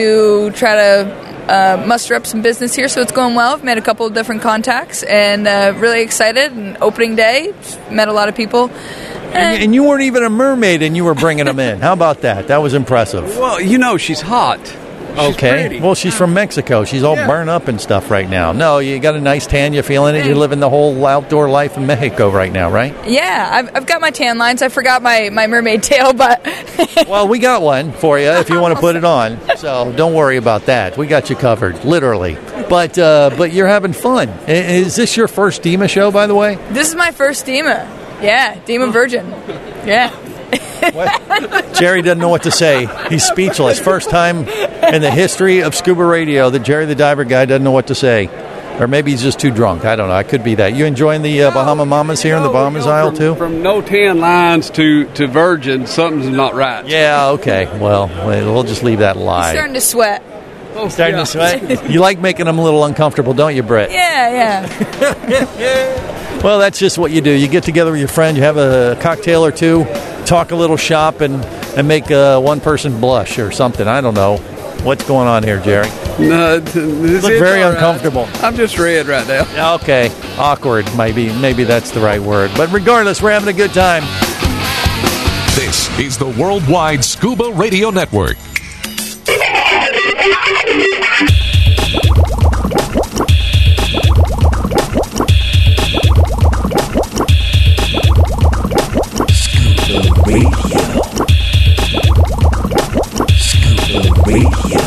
[SPEAKER 17] to try to uh, muster up some business here. So it's going well. I've made a couple of different contacts, and uh, really excited. And opening day, met a lot of people.
[SPEAKER 5] And, and you weren't even a mermaid, and you were bringing them in. How about that? That was impressive.
[SPEAKER 16] Well, you know she's hot. She's
[SPEAKER 5] okay.
[SPEAKER 16] pretty.
[SPEAKER 5] Well, she's from Mexico. She's all
[SPEAKER 16] Yeah.
[SPEAKER 5] burned up and stuff right now. No, you got a nice tan. You feeling it? You're living the whole outdoor life in Mexico right now, right?
[SPEAKER 17] Yeah, I've, I've got my tan lines. I forgot my, my mermaid tail, but
[SPEAKER 5] Well, we got one for you if you want to put it on. So don't worry about that. We got you covered, literally. But uh, but you're having fun. I- Is this your first DEMA show, by the way?
[SPEAKER 17] this is my first DEMA. Yeah, Demon Virgin. Yeah.
[SPEAKER 5] Jerry doesn't know what to say. He's speechless. First time in the history of scuba radio that Jerry the Diver Guy doesn't know what to say. Or maybe he's just too drunk. I don't know. I could be that. You enjoying the uh, Bahama Mamas here in the Bahamas Isle, too?
[SPEAKER 16] From no tan lines to, to Virgin, something's not right.
[SPEAKER 5] Yeah, okay. Well, we'll just leave that lie.
[SPEAKER 17] Starting to sweat.
[SPEAKER 5] Oh, starting yeah. to sweat? You like making them a little uncomfortable, don't you, Britt?
[SPEAKER 17] Yeah,
[SPEAKER 5] yeah. Well, that's just what you do. You get together with your friend, you have a cocktail or two, talk a little shop, and, and make uh, one person blush or something. I don't know. What's going on here, Jerry?
[SPEAKER 16] No, this
[SPEAKER 5] look very
[SPEAKER 16] right.
[SPEAKER 5] uncomfortable.
[SPEAKER 16] I'm just red right now.
[SPEAKER 5] Okay, awkward, maybe. Maybe that's the right word. But regardless, we're having a good time.
[SPEAKER 1] This is the Worldwide Scuba Radio Network.
[SPEAKER 11] Scuba Radio. Scuba Radio.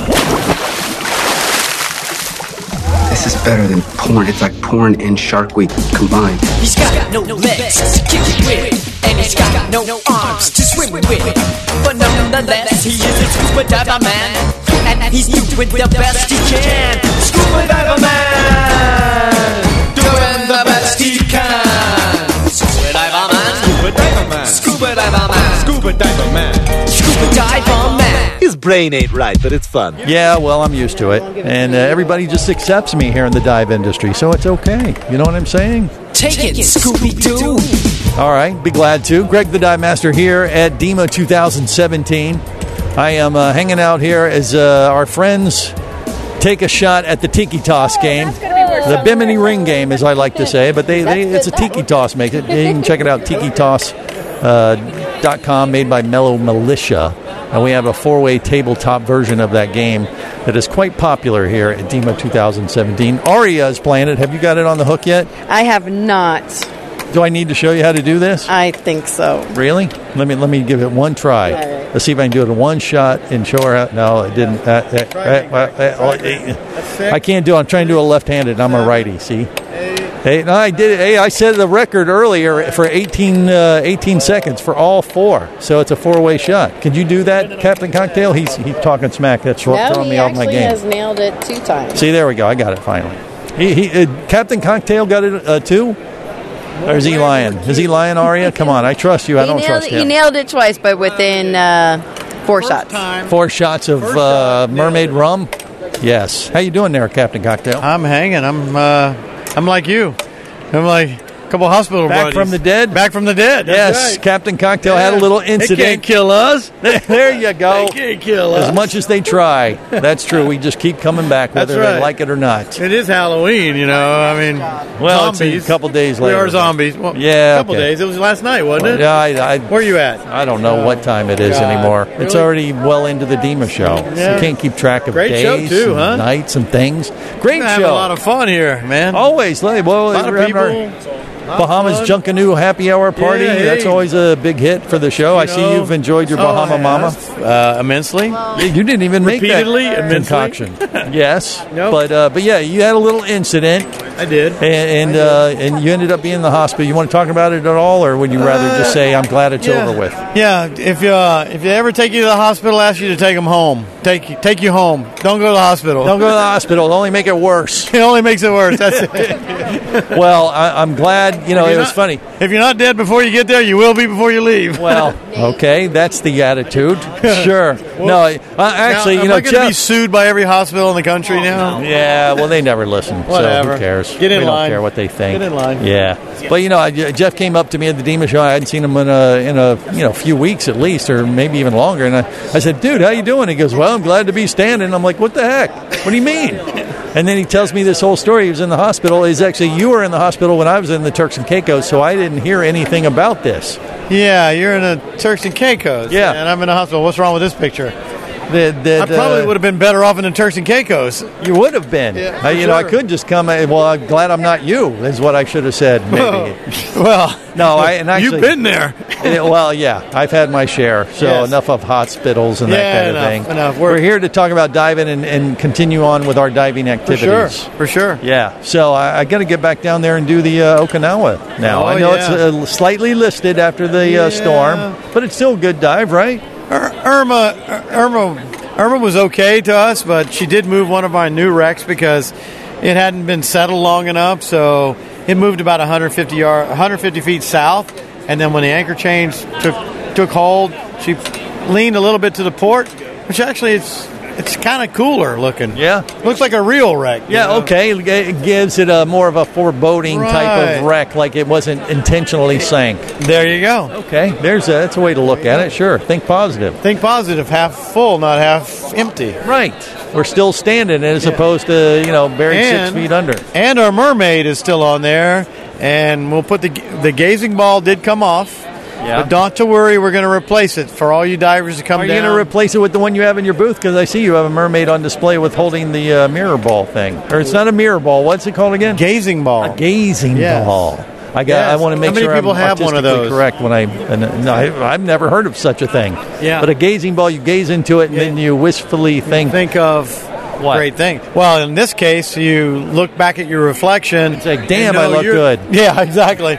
[SPEAKER 18] This is better than porn. It's like porn and Shark Week combined.
[SPEAKER 11] He's got no legs to kick it with, and he's got no arms to swim with. But nonetheless, he is a scuba diver man, and he's doing the best he can. Scuba diver man, doing the best he can. Scuba diver man, scuba diver man, scuba diver man, scuba diver man, scuba diver man.
[SPEAKER 19] His brain ain't right, but it's fun.
[SPEAKER 5] Yeah, well, I'm used to it. And uh, everybody just accepts me here in the dive industry, so it's okay. You know what I'm saying?
[SPEAKER 11] Take it, Scooby-Doo.
[SPEAKER 5] All right, be glad to. Greg the Dive Master here at DEMA two thousand seventeen. I am uh, hanging out here as uh, our friends take a shot at the Tiki Toss game. The Bimini Ring game, as I like to say, but they, they it's a Tiki Toss. Make it. You can check it out, tiki toss dot com, uh, made by Mellow Militia. And we have a four-way tabletop version of that game that is quite popular here at DEMA two thousand seventeen. Aria is playing it. Have you got it on the hook yet?
[SPEAKER 20] I have not.
[SPEAKER 5] Do I need to show you how to do this?
[SPEAKER 20] I think so.
[SPEAKER 5] Really? Let me let me give it one try.
[SPEAKER 20] Right.
[SPEAKER 5] Let's see if I can do it in one shot and show her how. No, it didn't. Uh, uh, uh, uh, uh, I can't do it. I'm trying to do it left-handed. I'm a righty, see? Hey, no, I did it. Hey, I set the record earlier for eighteen, uh, eighteen seconds for all four. So it's a four-way shot. Could you do that, Captain Cocktail? He's he's talking smack. That's
[SPEAKER 20] no,
[SPEAKER 5] throwing me off my game.
[SPEAKER 20] he actually has nailed it two times.
[SPEAKER 5] See, there we go. I got it finally. He, he uh, Captain Cocktail got it uh, too? Or is he lying? Is he lying, Aria? Come on, I trust you. I
[SPEAKER 20] He
[SPEAKER 5] don't
[SPEAKER 20] nailed
[SPEAKER 5] trust
[SPEAKER 20] it,
[SPEAKER 5] him.
[SPEAKER 20] He nailed it twice, but within uh, four shots.
[SPEAKER 5] Four shots of uh, mermaid rum? Yes. How you doing there, Captain Cocktail?
[SPEAKER 21] I'm hanging. I'm uh, I'm like you. I'm like a couple hospital
[SPEAKER 5] Back
[SPEAKER 21] buddies.
[SPEAKER 5] from the dead?
[SPEAKER 21] Back from the dead. That's
[SPEAKER 5] Yes,
[SPEAKER 21] right.
[SPEAKER 5] Captain Cocktail had a little incident.
[SPEAKER 21] They can't kill us.
[SPEAKER 5] There you go.
[SPEAKER 21] They can't kill us.
[SPEAKER 5] As much as they try. That's true. We just keep coming back, whether
[SPEAKER 21] That's right.
[SPEAKER 5] they like it or not.
[SPEAKER 21] It is Halloween, you know. I mean,
[SPEAKER 5] Well,
[SPEAKER 21] zombies.
[SPEAKER 5] it's a couple days
[SPEAKER 21] We
[SPEAKER 5] later.
[SPEAKER 21] are zombies. Well,
[SPEAKER 5] Yeah,
[SPEAKER 21] a couple
[SPEAKER 5] okay.
[SPEAKER 21] days. It was last night, wasn't it?
[SPEAKER 5] Yeah, I, I,
[SPEAKER 21] Where are you at?
[SPEAKER 5] I don't know what time it is
[SPEAKER 21] God.
[SPEAKER 5] anymore. It's
[SPEAKER 21] Really?
[SPEAKER 5] already well into the DEMA show.
[SPEAKER 21] Yeah.
[SPEAKER 5] You can't keep track of
[SPEAKER 21] Great show,
[SPEAKER 5] days
[SPEAKER 21] too,
[SPEAKER 5] and
[SPEAKER 21] huh?
[SPEAKER 5] nights and things. Great
[SPEAKER 21] We're
[SPEAKER 5] show.
[SPEAKER 21] having a lot of fun here, man.
[SPEAKER 5] Always. Like, well,
[SPEAKER 21] A lot of
[SPEAKER 5] we're having our
[SPEAKER 21] people.
[SPEAKER 5] Bahamas Junkanoo Happy Hour Party.
[SPEAKER 21] Yeah, hey.
[SPEAKER 5] That's always a big hit for the show. I see
[SPEAKER 21] know.
[SPEAKER 5] you've enjoyed your
[SPEAKER 21] Oh,
[SPEAKER 5] Bahama
[SPEAKER 21] I
[SPEAKER 5] Mama.
[SPEAKER 21] have. Uh, immensely.
[SPEAKER 5] Yeah, you didn't even make
[SPEAKER 21] Repeatedly,
[SPEAKER 5] that
[SPEAKER 21] immensely.
[SPEAKER 5] concoction. Yes,
[SPEAKER 21] Nope.
[SPEAKER 5] but uh, but yeah, you had a little incident,
[SPEAKER 21] I did.
[SPEAKER 5] and and, uh, and you ended up being in the hospital. You want to talk about it at all, or would you rather just say I'm glad it's
[SPEAKER 21] yeah.
[SPEAKER 5] over with?
[SPEAKER 21] Yeah, if you uh, if you ever take you to the hospital, ask you to take them home. Take you, take you home. Don't go to the hospital.
[SPEAKER 5] Don't go to the hospital. It'll only make it worse.
[SPEAKER 21] It only makes it worse. That's it.
[SPEAKER 5] Well, I, I'm glad. You know,
[SPEAKER 21] If
[SPEAKER 5] it
[SPEAKER 21] you're
[SPEAKER 5] was
[SPEAKER 21] not-
[SPEAKER 5] funny.
[SPEAKER 21] If you're not dead before you get there, you will be before you leave.
[SPEAKER 5] Well, okay, that's the attitude. Sure. No, I, I actually,
[SPEAKER 21] now,
[SPEAKER 5] you know,
[SPEAKER 21] am I going to be
[SPEAKER 5] Jeff.
[SPEAKER 21] sued by every hospital in the country now?
[SPEAKER 5] Yeah, well, they never listen. So
[SPEAKER 21] Whatever.
[SPEAKER 5] who cares?
[SPEAKER 21] Get in
[SPEAKER 5] we
[SPEAKER 21] line.
[SPEAKER 5] don't care what they think.
[SPEAKER 21] Get in line.
[SPEAKER 5] Yeah, but you know, I, Jeff came up to me at the DEMA show. I hadn't seen him in a in a you know few weeks at least, or maybe even longer. And I, I said, "Dude, how you doing?" He goes, "Well, I'm glad to be standing." I'm like, "What the heck? What do you mean?" And then he tells me this whole story. He was in the hospital. He's actually you were in the hospital when I was in the Turks and Caicos, so I didn't hear anything about this.
[SPEAKER 21] Yeah, you're in the Turks and Caicos.
[SPEAKER 5] Yeah.
[SPEAKER 21] And I'm in the hospital. What's wrong with this picture?
[SPEAKER 5] That, that,
[SPEAKER 21] I probably
[SPEAKER 5] uh,
[SPEAKER 21] would have been better off in the Turks and Caicos.
[SPEAKER 5] You would have been.
[SPEAKER 21] Yeah,
[SPEAKER 5] Uh, you
[SPEAKER 21] for
[SPEAKER 5] know, I
[SPEAKER 21] sure.
[SPEAKER 5] could just come. uh, Well, I'm glad I'm not you. Is what I should have said. Maybe.
[SPEAKER 21] Well,
[SPEAKER 5] no, I and actually,
[SPEAKER 21] you've been there.
[SPEAKER 5] Yeah, well, yeah, I've had my share. So
[SPEAKER 21] Yes.
[SPEAKER 5] enough of hospitals and
[SPEAKER 21] Yeah,
[SPEAKER 5] that kind
[SPEAKER 21] enough,
[SPEAKER 5] of thing.
[SPEAKER 21] enough.
[SPEAKER 5] We're,
[SPEAKER 21] We're-
[SPEAKER 5] here to talk about diving and, and continue on with our diving
[SPEAKER 21] For
[SPEAKER 5] activities.
[SPEAKER 21] sure. For sure.
[SPEAKER 5] Yeah. So I, I got to get back down there and do the uh, Okinawa now.
[SPEAKER 21] Oh,
[SPEAKER 5] I know
[SPEAKER 21] yeah.
[SPEAKER 5] it's uh, slightly listed after the
[SPEAKER 21] Yeah.
[SPEAKER 5] uh, storm, but it's still a good dive, right?
[SPEAKER 21] Ir- Irma, Irma, Irma was okay to us, but she did move one of our new wrecks because it hadn't been settled long enough. So it moved about one hundred fifty yard, one hundred fifty feet south, and then when the anchor change took took hold, she leaned a little bit to the port, which actually it's it's kind of cooler looking.
[SPEAKER 5] Yeah,
[SPEAKER 21] looks like a real wreck. you
[SPEAKER 5] Yeah,
[SPEAKER 21] know?
[SPEAKER 5] okay. It gives it a more of a foreboding type of
[SPEAKER 21] Right.
[SPEAKER 5] wreck, like it wasn't intentionally sank.
[SPEAKER 21] There you go.
[SPEAKER 5] Okay, there's a, that's a way to look at it. Sure, think positive.
[SPEAKER 21] Think positive, half full, not half empty.
[SPEAKER 5] Right. We're still standing as opposed to, you know, buried six feet under.
[SPEAKER 21] And our mermaid is still on there, and we'll put the the gazing ball did come off.
[SPEAKER 5] Yeah.
[SPEAKER 21] But don't to worry, we're going to replace it for all you divers to come
[SPEAKER 5] Are you
[SPEAKER 21] down.
[SPEAKER 5] going to replace it with the one you have in your booth? Because I see you have a mermaid on display with holding the uh, mirror ball thing. Or it's not a mirror ball. What's it called again?
[SPEAKER 21] Gazing ball.
[SPEAKER 5] A gazing
[SPEAKER 21] Yes.
[SPEAKER 5] ball. I got.
[SPEAKER 21] Yes.
[SPEAKER 5] I want to make
[SPEAKER 21] How many
[SPEAKER 5] sure
[SPEAKER 21] people
[SPEAKER 5] I'm
[SPEAKER 21] have one of
[SPEAKER 5] artistically
[SPEAKER 21] those?
[SPEAKER 5] correct when I. And, uh, no, I I've never heard of such a thing.
[SPEAKER 21] Yeah.
[SPEAKER 5] But a gazing ball, you gaze into it, and then you wistfully think.
[SPEAKER 21] Think of
[SPEAKER 5] What?
[SPEAKER 21] great thing. Well, in this case, you look back at your reflection. It's
[SPEAKER 5] like, damn, I look good.
[SPEAKER 21] Yeah, exactly.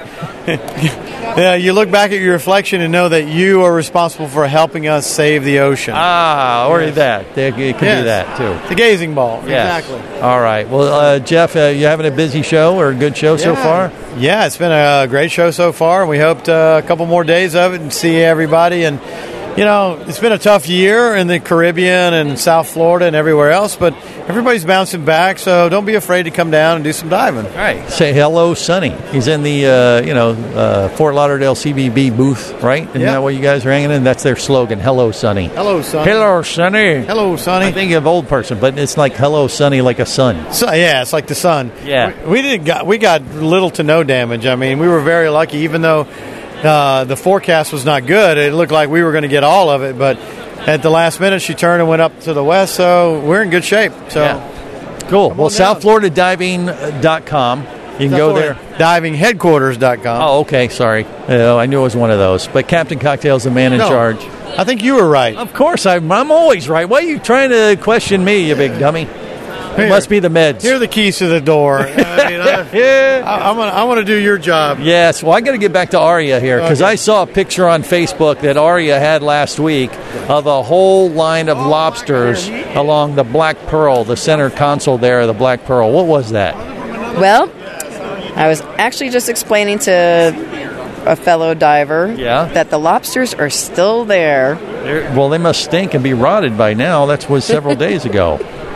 [SPEAKER 21] Yeah, you look back at your reflection and know that you are responsible for helping us save the ocean.
[SPEAKER 5] Ah, or
[SPEAKER 21] Yes.
[SPEAKER 5] that. They- It could
[SPEAKER 21] Yes.
[SPEAKER 5] be that, too.
[SPEAKER 21] The gazing ball.
[SPEAKER 5] Yes.
[SPEAKER 21] Exactly.
[SPEAKER 5] All right. Well, uh, Jeff, uh, you having a busy show or a good show so
[SPEAKER 21] Yeah.
[SPEAKER 5] far?
[SPEAKER 21] Yeah, it's been a great show so far. We hoped uh, a couple more days of it and see everybody. And, you know, it's been a tough year in the Caribbean and South Florida and everywhere else, but everybody's bouncing back, so don't be afraid to come down and do some diving.
[SPEAKER 5] All right. Say hello, Sonny. He's in the, uh, you know, uh, Fort Lauderdale C B B booth, right? Isn't
[SPEAKER 21] Yeah.
[SPEAKER 5] that what you guys are hanging in? That's their slogan. Hello, Sonny.
[SPEAKER 21] Hello, Sonny.
[SPEAKER 5] Hello, Sonny.
[SPEAKER 21] Hello, Sonny.
[SPEAKER 5] I think of old person, but it's like hello, Sonny, like a sun.
[SPEAKER 21] So, yeah, it's like the sun.
[SPEAKER 5] Yeah.
[SPEAKER 21] We, we didn't got we got little to no damage. I mean, we were very lucky, even though uh, the forecast was not good. It looked like we were going to get all of it, but at the last minute, she turned and went up to the west. So we're in good shape. So
[SPEAKER 5] Yeah. Cool. Well, South Florida Diving dot com. You can go there.
[SPEAKER 21] diving headquarters dot com.
[SPEAKER 5] Oh, okay. Sorry. Uh, I knew it was one of those. But Captain Cocktail's the man in
[SPEAKER 21] No.
[SPEAKER 5] charge.
[SPEAKER 21] I think you were right.
[SPEAKER 5] Of course, I'm, I'm always right. Why are you trying to question me, you big dummy? It must be the meds.
[SPEAKER 21] Here are the keys to the door. I mean, I,
[SPEAKER 5] yeah.
[SPEAKER 21] I, I'm gonna, I want to do your job.
[SPEAKER 5] Yes, well, I got to get back to Aria here because
[SPEAKER 21] Okay.
[SPEAKER 5] I saw a picture on Facebook that Aria had last week of a whole line of lobsters along the Black Pearl, the center console there, the Black Pearl. What was that?
[SPEAKER 20] Well, I was actually just explaining to a fellow diver
[SPEAKER 5] Yeah.
[SPEAKER 20] that the lobsters are still there.
[SPEAKER 5] They're- well, they must stink and be rotted by now. That was several days ago.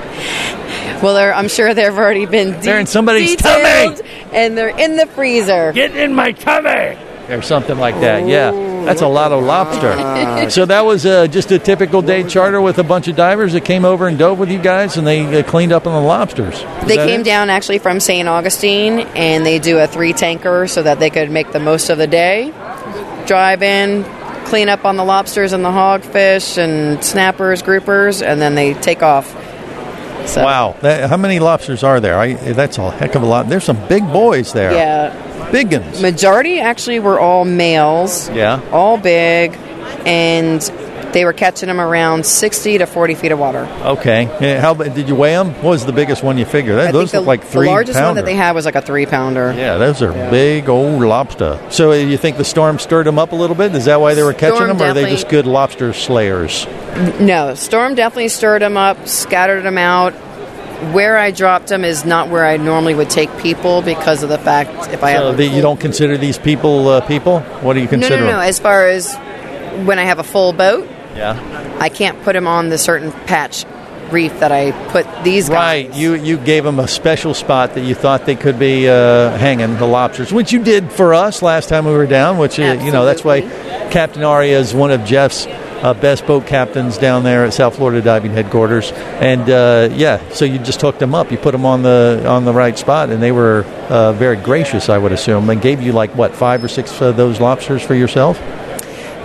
[SPEAKER 20] Well, they're, I'm sure they've already been de-
[SPEAKER 5] They're in somebody's
[SPEAKER 20] detailed, and they're in the freezer.
[SPEAKER 5] Get in my tummy! Or something like that, yeah. That's a lot of lobster. So that was uh, just a typical day charter with a bunch of divers that came over and dove with you guys, and they uh, cleaned up on the lobsters. Is
[SPEAKER 20] They
[SPEAKER 5] that
[SPEAKER 20] came
[SPEAKER 5] it?
[SPEAKER 20] down actually from Saint Augustine, and they do a three tanker so that they could make the most of the day. Drive in, clean up on the lobsters and the hogfish and snappers, groupers, and then they take off. So,
[SPEAKER 5] Wow. That, how many lobsters are there? I, that's a heck of a lot. There's some big boys there.
[SPEAKER 20] Yeah.
[SPEAKER 5] Big ones.
[SPEAKER 20] Majority actually were all males.
[SPEAKER 5] Yeah.
[SPEAKER 20] All big, and they were catching them around sixty to forty feet of water.
[SPEAKER 5] Okay. Yeah, how ba- did you weigh them? What was the biggest one you figured? That,
[SPEAKER 20] I
[SPEAKER 5] those
[SPEAKER 20] think
[SPEAKER 5] look
[SPEAKER 20] the,
[SPEAKER 5] like three
[SPEAKER 20] the largest one
[SPEAKER 5] pounder.
[SPEAKER 20] that they had was like a three pounder.
[SPEAKER 5] Yeah, those are big old lobster. So uh, you think the storm stirred them up a little bit? Is that why they were catching
[SPEAKER 20] Storm
[SPEAKER 5] them, or are they
[SPEAKER 20] definitely-
[SPEAKER 5] just good lobster slayers?
[SPEAKER 20] No, storm definitely stirred them up, scattered them out. Where I dropped them is not where I normally would take people because of the fact if I
[SPEAKER 5] So
[SPEAKER 20] have
[SPEAKER 5] the, you don't consider these people uh, people? What do you
[SPEAKER 20] no,
[SPEAKER 5] consider
[SPEAKER 20] no, no.
[SPEAKER 5] them?
[SPEAKER 20] As far as when I have a full boat,
[SPEAKER 5] Yeah.
[SPEAKER 20] I can't put them on the certain patch reef that I put these guys.
[SPEAKER 5] Right, you you gave them a special spot that you thought they could be uh, hanging, the lobsters, which you did for us last time we were down, which, uh, you know, that's why Captain Aria is one of Jeff's uh, best boat captains down there at South Florida Diving Headquarters. And, uh, yeah, so you just hooked them up. You put them on the on the right spot, and they were uh, very gracious, I would assume, and gave you, like, what, five or six of those lobsters for yourself?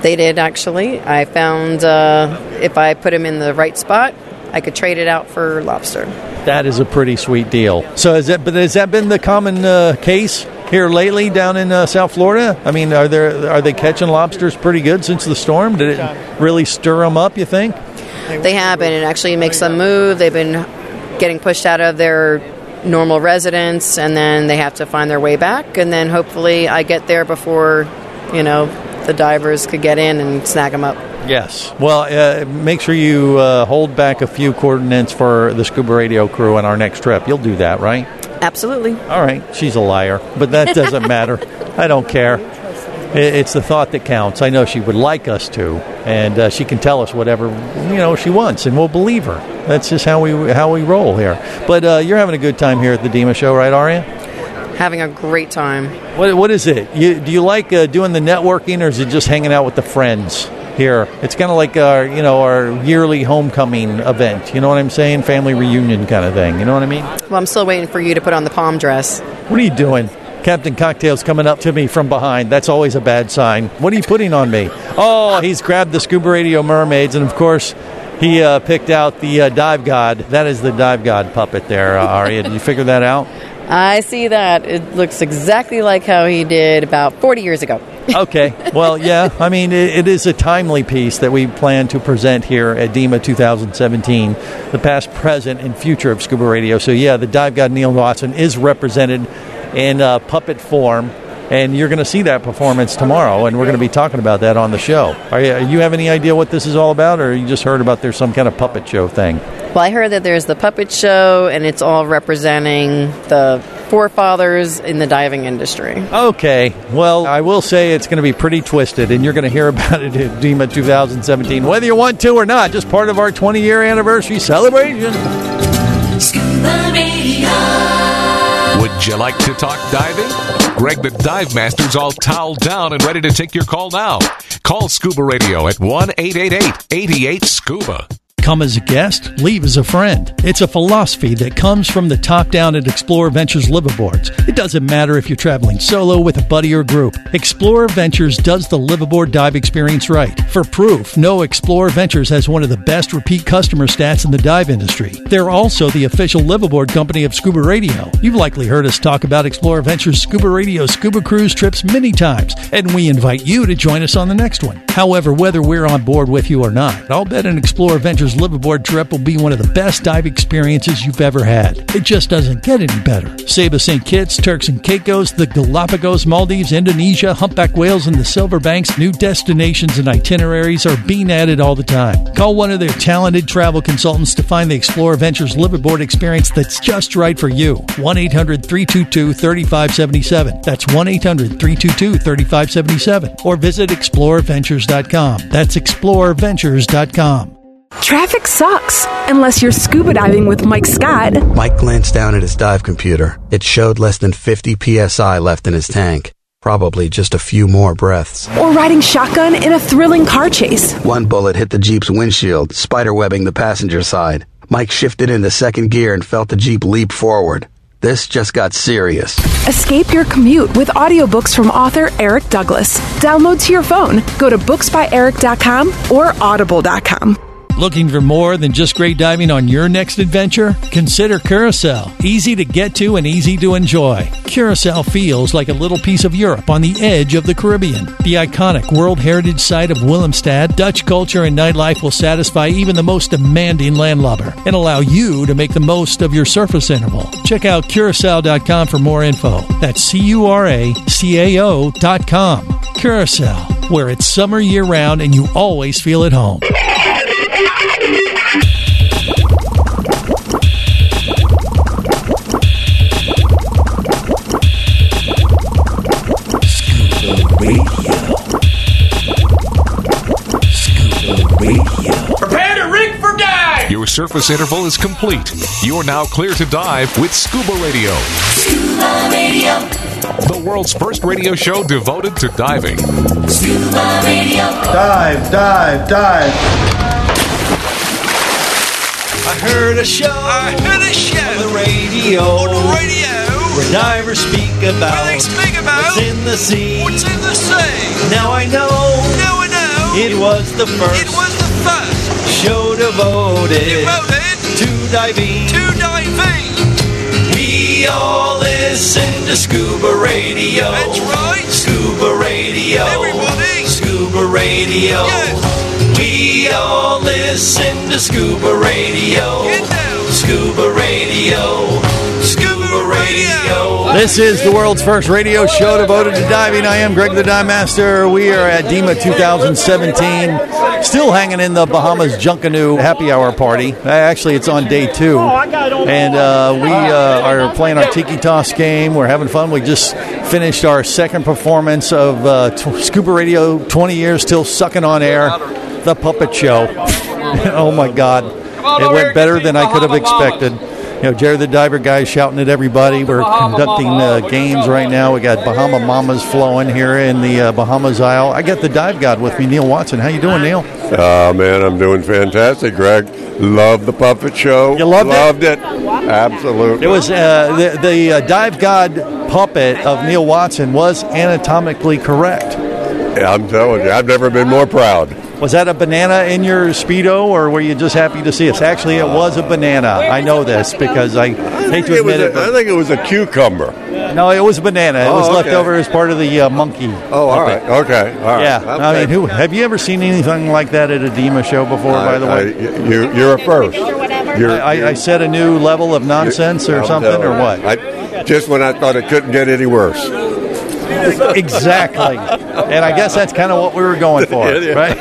[SPEAKER 20] They did, actually. I found uh, if I put them in the right spot, I could trade it out for lobster.
[SPEAKER 5] That is a pretty sweet deal. So, has that, but has that been the common uh, case here lately down in uh, South Florida? I mean, are there are they catching lobsters pretty good since the storm? Did it really stir them up, you think?
[SPEAKER 20] They have been. It actually makes them move. They've been getting pushed out of their normal residence, and then they have to find their way back, and then hopefully I get there before, you know, the divers could get in and snag them up.
[SPEAKER 5] Yes. Well, uh, make sure you uh, hold back a few coordinates for the Scuba Radio crew on our next trip. You'll do that, right?
[SPEAKER 20] Absolutely.
[SPEAKER 5] All right. She's a liar, but that doesn't matter. I don't care. It's the thought that counts. I know she would like us to, and uh, she can tell us whatever, you know, she wants, and we'll believe her. That's just how we how we roll here. But uh, you're having a good time here at the Dima Show, right, Aria?
[SPEAKER 20] Having a great time.
[SPEAKER 5] What What is it? You, do you like uh, doing the networking, or is it just hanging out with the friends here? It's kind of like our, you know, our yearly homecoming event. You know what I'm saying? Family reunion kind of thing. You know what I mean?
[SPEAKER 20] Well, I'm still waiting for you to put on the palm dress.
[SPEAKER 5] What are you doing? Captain Cocktail's coming up to me from behind. That's always a bad sign. What are you putting on me? Oh, he's grabbed the Scuba Radio mermaids, and of course, he uh, picked out the uh, Dive God. That is the Dive God puppet there, uh, Aria. Did you figure that out?
[SPEAKER 20] I see that. It looks exactly like how he did about forty years ago.
[SPEAKER 5] Okay. Well, yeah. I mean, it, it is a timely piece that we plan to present here at DEMA two thousand seventeen, the past, present, and future of Scuba Radio. So, yeah, the Dive God Neil Watson is represented in uh, puppet form, and you're going to see that performance tomorrow, and we're going to be talking about that on the show. Are you, you have any idea what this is all about, or you just heard about there's some kind of puppet show thing?
[SPEAKER 20] Well, I heard that there's the puppet show, and it's all representing the forefathers in the diving industry.
[SPEAKER 5] Okay. Well, I will say it's going to be pretty twisted, and you're going to hear about it at DEMA two thousand seventeen, whether you want to or not, just part of our twenty-year anniversary celebration.
[SPEAKER 11] Scuba Radio.
[SPEAKER 1] Would you like to talk diving? Greg the Dive Master's all toweled down and ready to take your call now. Call Scuba Radio at one eight eight eight, eight eight, SCUBA.
[SPEAKER 8] Come as a guest, leave as a friend. It's a philosophy that comes from the top down at Explorer Ventures liveaboards. It doesn't matter if you're traveling solo, with a buddy, or group. Explorer Ventures does the liveaboard dive experience right. For proof, no, Explorer Ventures has one of the best repeat customer stats in the dive industry. They're also the official liveaboard company of Scuba Radio. You've likely heard us talk about Explorer Ventures Scuba Radio scuba cruise trips many times, and we invite you to join us on the next one. However, whether we're on board with you or not, I'll bet an Explorer Ventures liveaboard trip will be one of the best dive experiences you've ever had. It just doesn't get any better. Saba Saint Kitts, Turks and Caicos, the Galapagos, Maldives, Indonesia, humpback whales, and the Silver Banks, new destinations and itineraries are being added all the time. Call one of their talented travel consultants to find the Explorer Ventures liveaboard experience that's just right for you. one eight hundred, three two two, three five seven seven. That's one eight hundred, three two two, three five seven seven. Or visit explorer ventures dot com. That's explorer ventures dot com.
[SPEAKER 3] Traffic sucks, unless you're scuba diving with Mike Scott.
[SPEAKER 10] Mike glanced down at his dive computer. It showed less than fifty P S I left in his tank. Probably just a few more breaths.
[SPEAKER 3] Or riding shotgun in a thrilling car chase.
[SPEAKER 10] One bullet hit the Jeep's windshield, spiderwebbing the passenger side. Mike shifted into second gear and felt the Jeep leap forward. This just got serious.
[SPEAKER 3] Escape your commute with audiobooks from author Eric Douglas. Download to your phone. Go to books by eric dot com or audible dot com.
[SPEAKER 8] Looking for more than just great diving on your next adventure? Consider Curacao. Easy to get to and easy to enjoy. Curacao feels like a little piece of Europe on the edge of the Caribbean. The iconic World Heritage Site of Willemstad, Dutch culture and nightlife will satisfy even the most demanding landlubber and allow you to make the most of your surface interval. Check out Curacao dot com for more info. That's C U R A C A O dot com. Curacao, where it's summer year-round and you always feel at home.
[SPEAKER 1] Prepare to rig for dive! Your surface interval is complete. You're now clear to dive with Scuba Radio.
[SPEAKER 11] Scuba Radio.
[SPEAKER 1] The world's first radio show devoted to diving.
[SPEAKER 11] Scuba Radio.
[SPEAKER 21] Dive, dive, dive.
[SPEAKER 22] I heard a show. I heard a show on the radio. On the radio. Where divers speak about. Where they speak about. What's in the sea. What's in the sea. Now I know. Now I know.
[SPEAKER 5] It was the first.
[SPEAKER 22] It was the first
[SPEAKER 5] show devoted,
[SPEAKER 22] devoted
[SPEAKER 5] to diving.
[SPEAKER 22] To diving.
[SPEAKER 5] We all listen to Scuba Radio.
[SPEAKER 22] That's right.
[SPEAKER 5] Scuba Radio.
[SPEAKER 22] Everybody.
[SPEAKER 5] Scuba Radio.
[SPEAKER 22] Yes.
[SPEAKER 5] We all listen to Scuba Radio.
[SPEAKER 22] Get down.
[SPEAKER 5] Scuba Radio.
[SPEAKER 22] Scuba Radio.
[SPEAKER 5] This is the world's first radio show devoted to diving. I am Greg the Dive Master. We are at DEMA twenty seventeen, still hanging in the Bahamas Junkanoo Happy Hour Party. Actually, it's on day two, and uh, we uh, are playing our Tiki Toss game. We're having fun. We just finished our second performance of uh, t- Scuba Radio, twenty years still sucking on air, the Puppet Show. Oh my God, it went better than I could have expected. You know, Jerry the Diver guy shouting at everybody. We're conducting uh, games right now. We got Bahama Mamas flowing here in the uh, Bahamas Isle. I got the dive god with me, Neil Watson. How you doing, Neil?
[SPEAKER 2] Oh, man, I'm doing fantastic, Greg. Love the Puppet Show.
[SPEAKER 5] You loved,
[SPEAKER 2] loved
[SPEAKER 5] it?
[SPEAKER 2] Loved it. Absolutely.
[SPEAKER 5] It was uh, the, the uh, dive god puppet of Neil Watson was anatomically correct.
[SPEAKER 2] Yeah, I'm telling you, I've never been more proud.
[SPEAKER 5] Was that a banana in your Speedo, or were you just happy to see us? Actually, it was a banana. I know this because I, I hate to admit it.
[SPEAKER 2] it I think it was a cucumber.
[SPEAKER 5] No, it was a banana. It
[SPEAKER 2] oh,
[SPEAKER 5] was
[SPEAKER 2] okay.
[SPEAKER 5] left over as part of the uh, monkey.
[SPEAKER 2] Oh, all right. Okay. All right.
[SPEAKER 5] Yeah.
[SPEAKER 2] Okay.
[SPEAKER 5] I mean, who have you ever seen anything like that at a DEMA show before,
[SPEAKER 2] I,
[SPEAKER 5] by the way?
[SPEAKER 2] I, you, you're a first. You're,
[SPEAKER 5] I,
[SPEAKER 2] you're,
[SPEAKER 5] I set a new level of nonsense or something, or what?
[SPEAKER 2] I, just when I thought it couldn't get any worse.
[SPEAKER 5] Exactly. And I guess that's kind of what we were going for, right?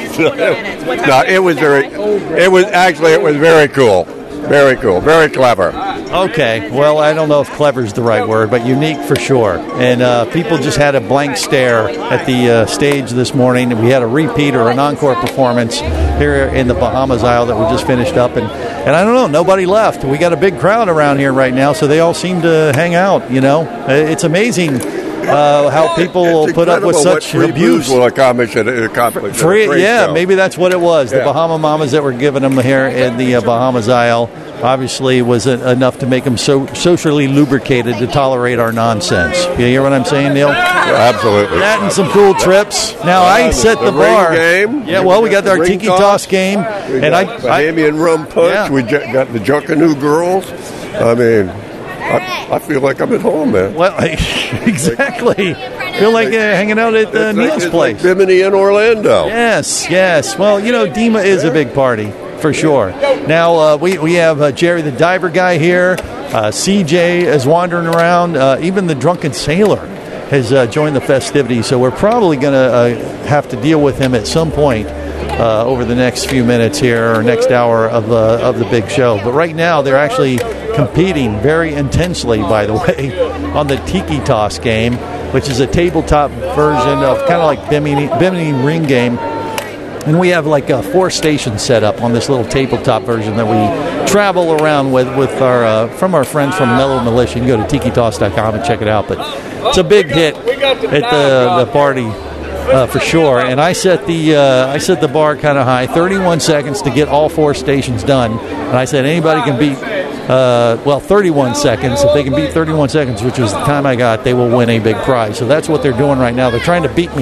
[SPEAKER 2] No, it was very, it was actually, it was very cool. Very cool. Very clever.
[SPEAKER 5] Okay. Well, I don't know if clever is the right word, but unique for sure. And uh, people just had a blank stare at the uh, stage this morning. We had a repeat or an encore performance here in the Bahamas Isle that we just finished up. And, and I don't know, nobody left. We got a big crowd around here right now, so they all seem to hang out, you know. It's amazing. Uh, how people
[SPEAKER 2] it's
[SPEAKER 5] put up with such
[SPEAKER 2] what
[SPEAKER 5] abuse.
[SPEAKER 2] Will accomplish at, accomplish
[SPEAKER 5] free,
[SPEAKER 2] at a
[SPEAKER 5] yeah,
[SPEAKER 2] show.
[SPEAKER 5] Maybe that's what it was.
[SPEAKER 2] Yeah.
[SPEAKER 5] The Bahama Mamas that were giving them here in the uh, Bahamas Isle obviously was a, enough to make them so socially lubricated to tolerate our nonsense. You hear what I'm saying, Neil?
[SPEAKER 2] Yeah, absolutely.
[SPEAKER 5] That and some cool trips. Now
[SPEAKER 2] yeah,
[SPEAKER 5] I set the,
[SPEAKER 2] the
[SPEAKER 5] bar.
[SPEAKER 2] Game.
[SPEAKER 5] Yeah, well, we got our Tiki toss, toss game,
[SPEAKER 2] we
[SPEAKER 5] and
[SPEAKER 2] got
[SPEAKER 5] I
[SPEAKER 2] Bahamian rum punch.
[SPEAKER 5] Yeah.
[SPEAKER 2] We got the Junkanoo girls. I mean. I, I feel like I'm at home, man.
[SPEAKER 5] Well, exactly. Feel like uh, hanging out at uh, Neil's
[SPEAKER 2] like,
[SPEAKER 5] place.
[SPEAKER 2] Like Bimini in Orlando.
[SPEAKER 5] Yes, yes. Well, you know, DEMA is a big party, for sure. Now, uh, we, we have uh, Jerry the Diver guy here. Uh, C J is wandering around. Uh, even the Drunken Sailor has uh, joined the festivities, so we're probably going to uh, have to deal with him at some point uh, over the next few minutes here, or next hour of, uh, of the big show. But right now, they're actually competing very intensely, by the way, on the Tiki Toss game, which is a tabletop version of kind of like Bimini, Bimini Ring Game. And we have like uh, four stations set up on this little tabletop version that we travel around with with our uh, from our friends from Mellow Militia. You can go to tiki toss dot com and check it out. But it's a big hit at the, the party uh, for sure. And I set the uh, I set the bar kind of high, thirty-one seconds to get all four stations done. And I said anybody can beat. Uh, well, thirty-one seconds. If they can beat thirty-one seconds, which was the time I got, they will win a big prize. So that's what they're doing right now. They're trying to beat me.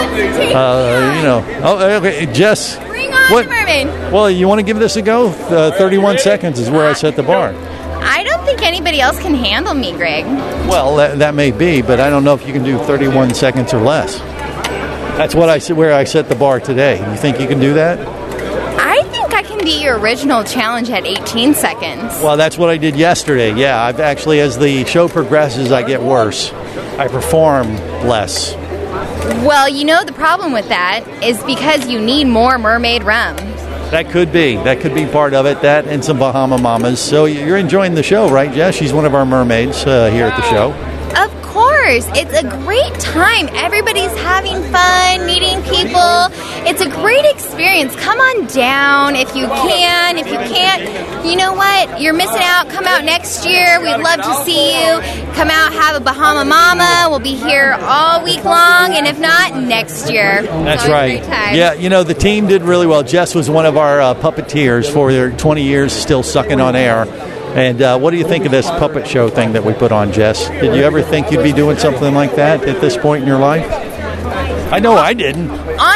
[SPEAKER 5] Uh, you know. Oh, okay, Jess.
[SPEAKER 4] Bring on
[SPEAKER 5] what?
[SPEAKER 4] the mermaid.
[SPEAKER 5] Well, you want to give this a go? Uh, thirty-one seconds is where I set the bar.
[SPEAKER 4] I don't think anybody else can handle me, Greg.
[SPEAKER 5] Well, that, that may be, but I don't know if you can do thirty-one seconds or less. That's what I where I set the bar today. You think you can do that?
[SPEAKER 4] I think I can beat your original challenge at eighteen seconds.
[SPEAKER 5] Well, that's what I did yesterday. Yeah, I've actually, as the show progresses, I get worse. I perform less.
[SPEAKER 4] Well, you know the problem with that is because you need more mermaid rum.
[SPEAKER 5] That could be. That could be part of it. That and some Bahama Mamas. So you're enjoying the show, right, Jess? She's one of our mermaids uh, here at the show.
[SPEAKER 4] Of course. It's a great time. Everybody's having fun, meeting people. It's a great experience. Come on down if you can. If you can't, you know what? You're missing out. Come out next year. We'd love to see you. Come out, have a Bahama Mama. We'll be here all week long. And if not, next year.
[SPEAKER 5] That's
[SPEAKER 4] it's
[SPEAKER 5] right.
[SPEAKER 4] A great time.
[SPEAKER 5] Yeah, you know, the team did really well. Jess was one of our uh, puppeteers for their twenty years still sucking on air. And uh, what do you think of this puppet show thing that we put on, Jess? Did you ever think you'd be doing something like that at this point in your life? I know I didn't.
[SPEAKER 4] Honestly, I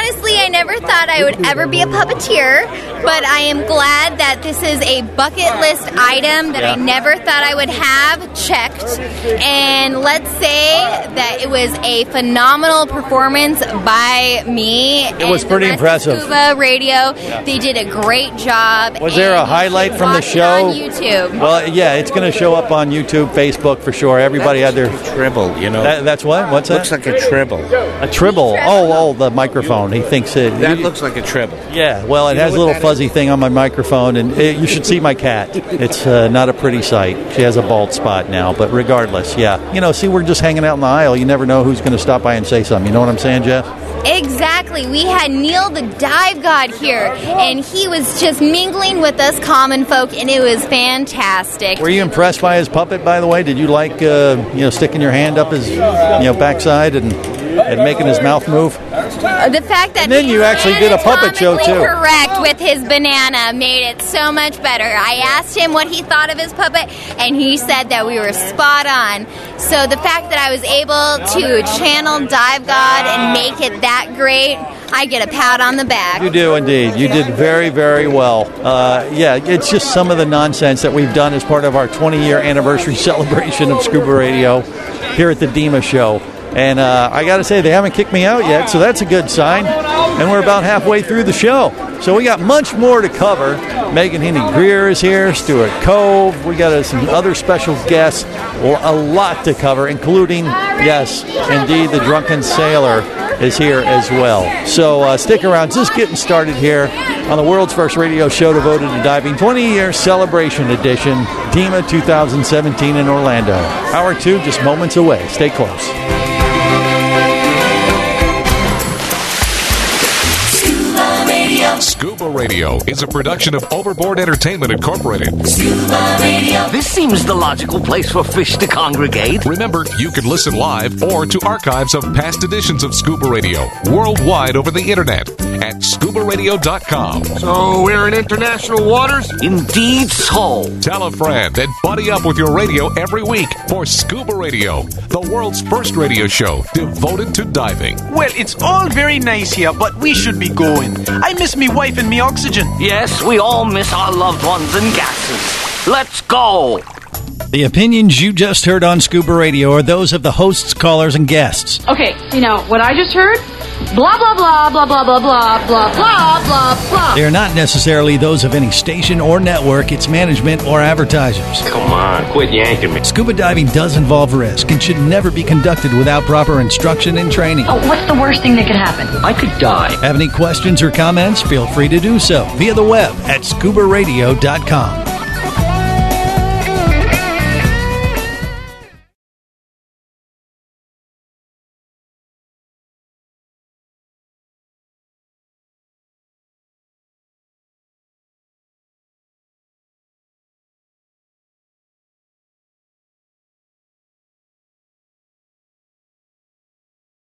[SPEAKER 4] I never thought I would ever be a puppeteer, but I am glad that this is a bucket list item that
[SPEAKER 5] Yeah.
[SPEAKER 4] I never thought I would have checked. And let's say that it was a phenomenal performance by me.
[SPEAKER 5] It was
[SPEAKER 4] and
[SPEAKER 5] pretty
[SPEAKER 4] the rest of
[SPEAKER 5] impressive.
[SPEAKER 4] Scuba Radio. They did a great job.
[SPEAKER 5] Was there a
[SPEAKER 4] and
[SPEAKER 5] highlight from the
[SPEAKER 4] watch it
[SPEAKER 5] show?
[SPEAKER 4] on YouTube.
[SPEAKER 5] Well, yeah, it's going to show up on YouTube, Facebook for sure. Everybody had their
[SPEAKER 6] tribble, you know.
[SPEAKER 5] That, that's what? What's that?
[SPEAKER 6] Looks like a tribble.
[SPEAKER 5] A tribble. Oh, oh, the microphone. He thinks it.
[SPEAKER 6] That looks like a tribble.
[SPEAKER 5] Yeah, well, it
[SPEAKER 6] You know
[SPEAKER 5] has a
[SPEAKER 6] what
[SPEAKER 5] little
[SPEAKER 6] that
[SPEAKER 5] fuzzy thing on my microphone, and it, you should see my cat. It's uh, not a pretty sight. She has a bald spot now, but regardless, yeah. You know, see, we're just hanging out in the aisle. You never know who's going to stop by and say something. You know what I'm saying, Jeff?
[SPEAKER 4] Exactly. We had Neil the Dive God here, and he was just mingling with us common folk, and it was fantastic.
[SPEAKER 5] Were you impressed by his puppet, by the way? Did you like, uh, you know, sticking your hand up his, you know, backside and, and making his mouth move?
[SPEAKER 4] Uh, the fact that
[SPEAKER 5] And then
[SPEAKER 4] he
[SPEAKER 5] you actually did a puppet show,
[SPEAKER 4] anatomically
[SPEAKER 5] too.
[SPEAKER 4] correct with his banana made it so much better. I asked him what he thought of his puppet, and he said that we were spot on. So the fact that I was able to channel Dive God and make it that great, I get a pat on the back.
[SPEAKER 5] You do indeed. You did very, very well. Uh, yeah, it's just some of the nonsense that we've done as part of our twenty-year anniversary celebration of Scuba Radio here at the Dima Show. And uh, I got to say, they haven't kicked me out yet, so that's a good sign. And we're about halfway through the show. So we got much more to cover. Megan Heaney-Greer is here, Stuart Cove. We got uh, some other special guests. Well, a lot to cover, including, yes, indeed, the Drunken Sailor is here as well. So uh, stick around. Just getting started here on the world's first radio show devoted to diving, twenty-year celebration edition, Dima two thousand seventeen in Orlando. Hour two, just moments away. Stay close.
[SPEAKER 1] Scuba Radio is a production of Overboard Entertainment Incorporated.
[SPEAKER 22] Scuba Radio. This seems the logical place for fish to congregate.
[SPEAKER 1] Remember, you can listen live or to archives of past editions of Scuba Radio worldwide over the internet at scuba radio dot com.
[SPEAKER 22] So we're in international waters? Indeed so.
[SPEAKER 1] Tell a friend and buddy up with your radio every week for Scuba Radio, the world's first radio show devoted to diving.
[SPEAKER 9] Well, it's all very nice here, but we should be going. I miss me wife and me oxygen.
[SPEAKER 22] Yes, we all miss our loved ones and gases. Let's go.
[SPEAKER 8] The opinions you just heard on Scuba Radio are those of the hosts, callers, and guests.
[SPEAKER 23] Okay, you know, what I just heard? Blah, blah, blah, blah, blah, blah, blah, blah, blah, blah, blah.
[SPEAKER 8] They are not necessarily those of any station or network, its management, or advertisers.
[SPEAKER 22] Come on, quit yanking me.
[SPEAKER 8] Scuba diving does involve risk and should never be conducted without proper instruction and training.
[SPEAKER 23] Oh, what's the worst thing that could happen?
[SPEAKER 22] I could die.
[SPEAKER 8] Have any questions or comments? Feel free to do so via the web at scuba radio dot com.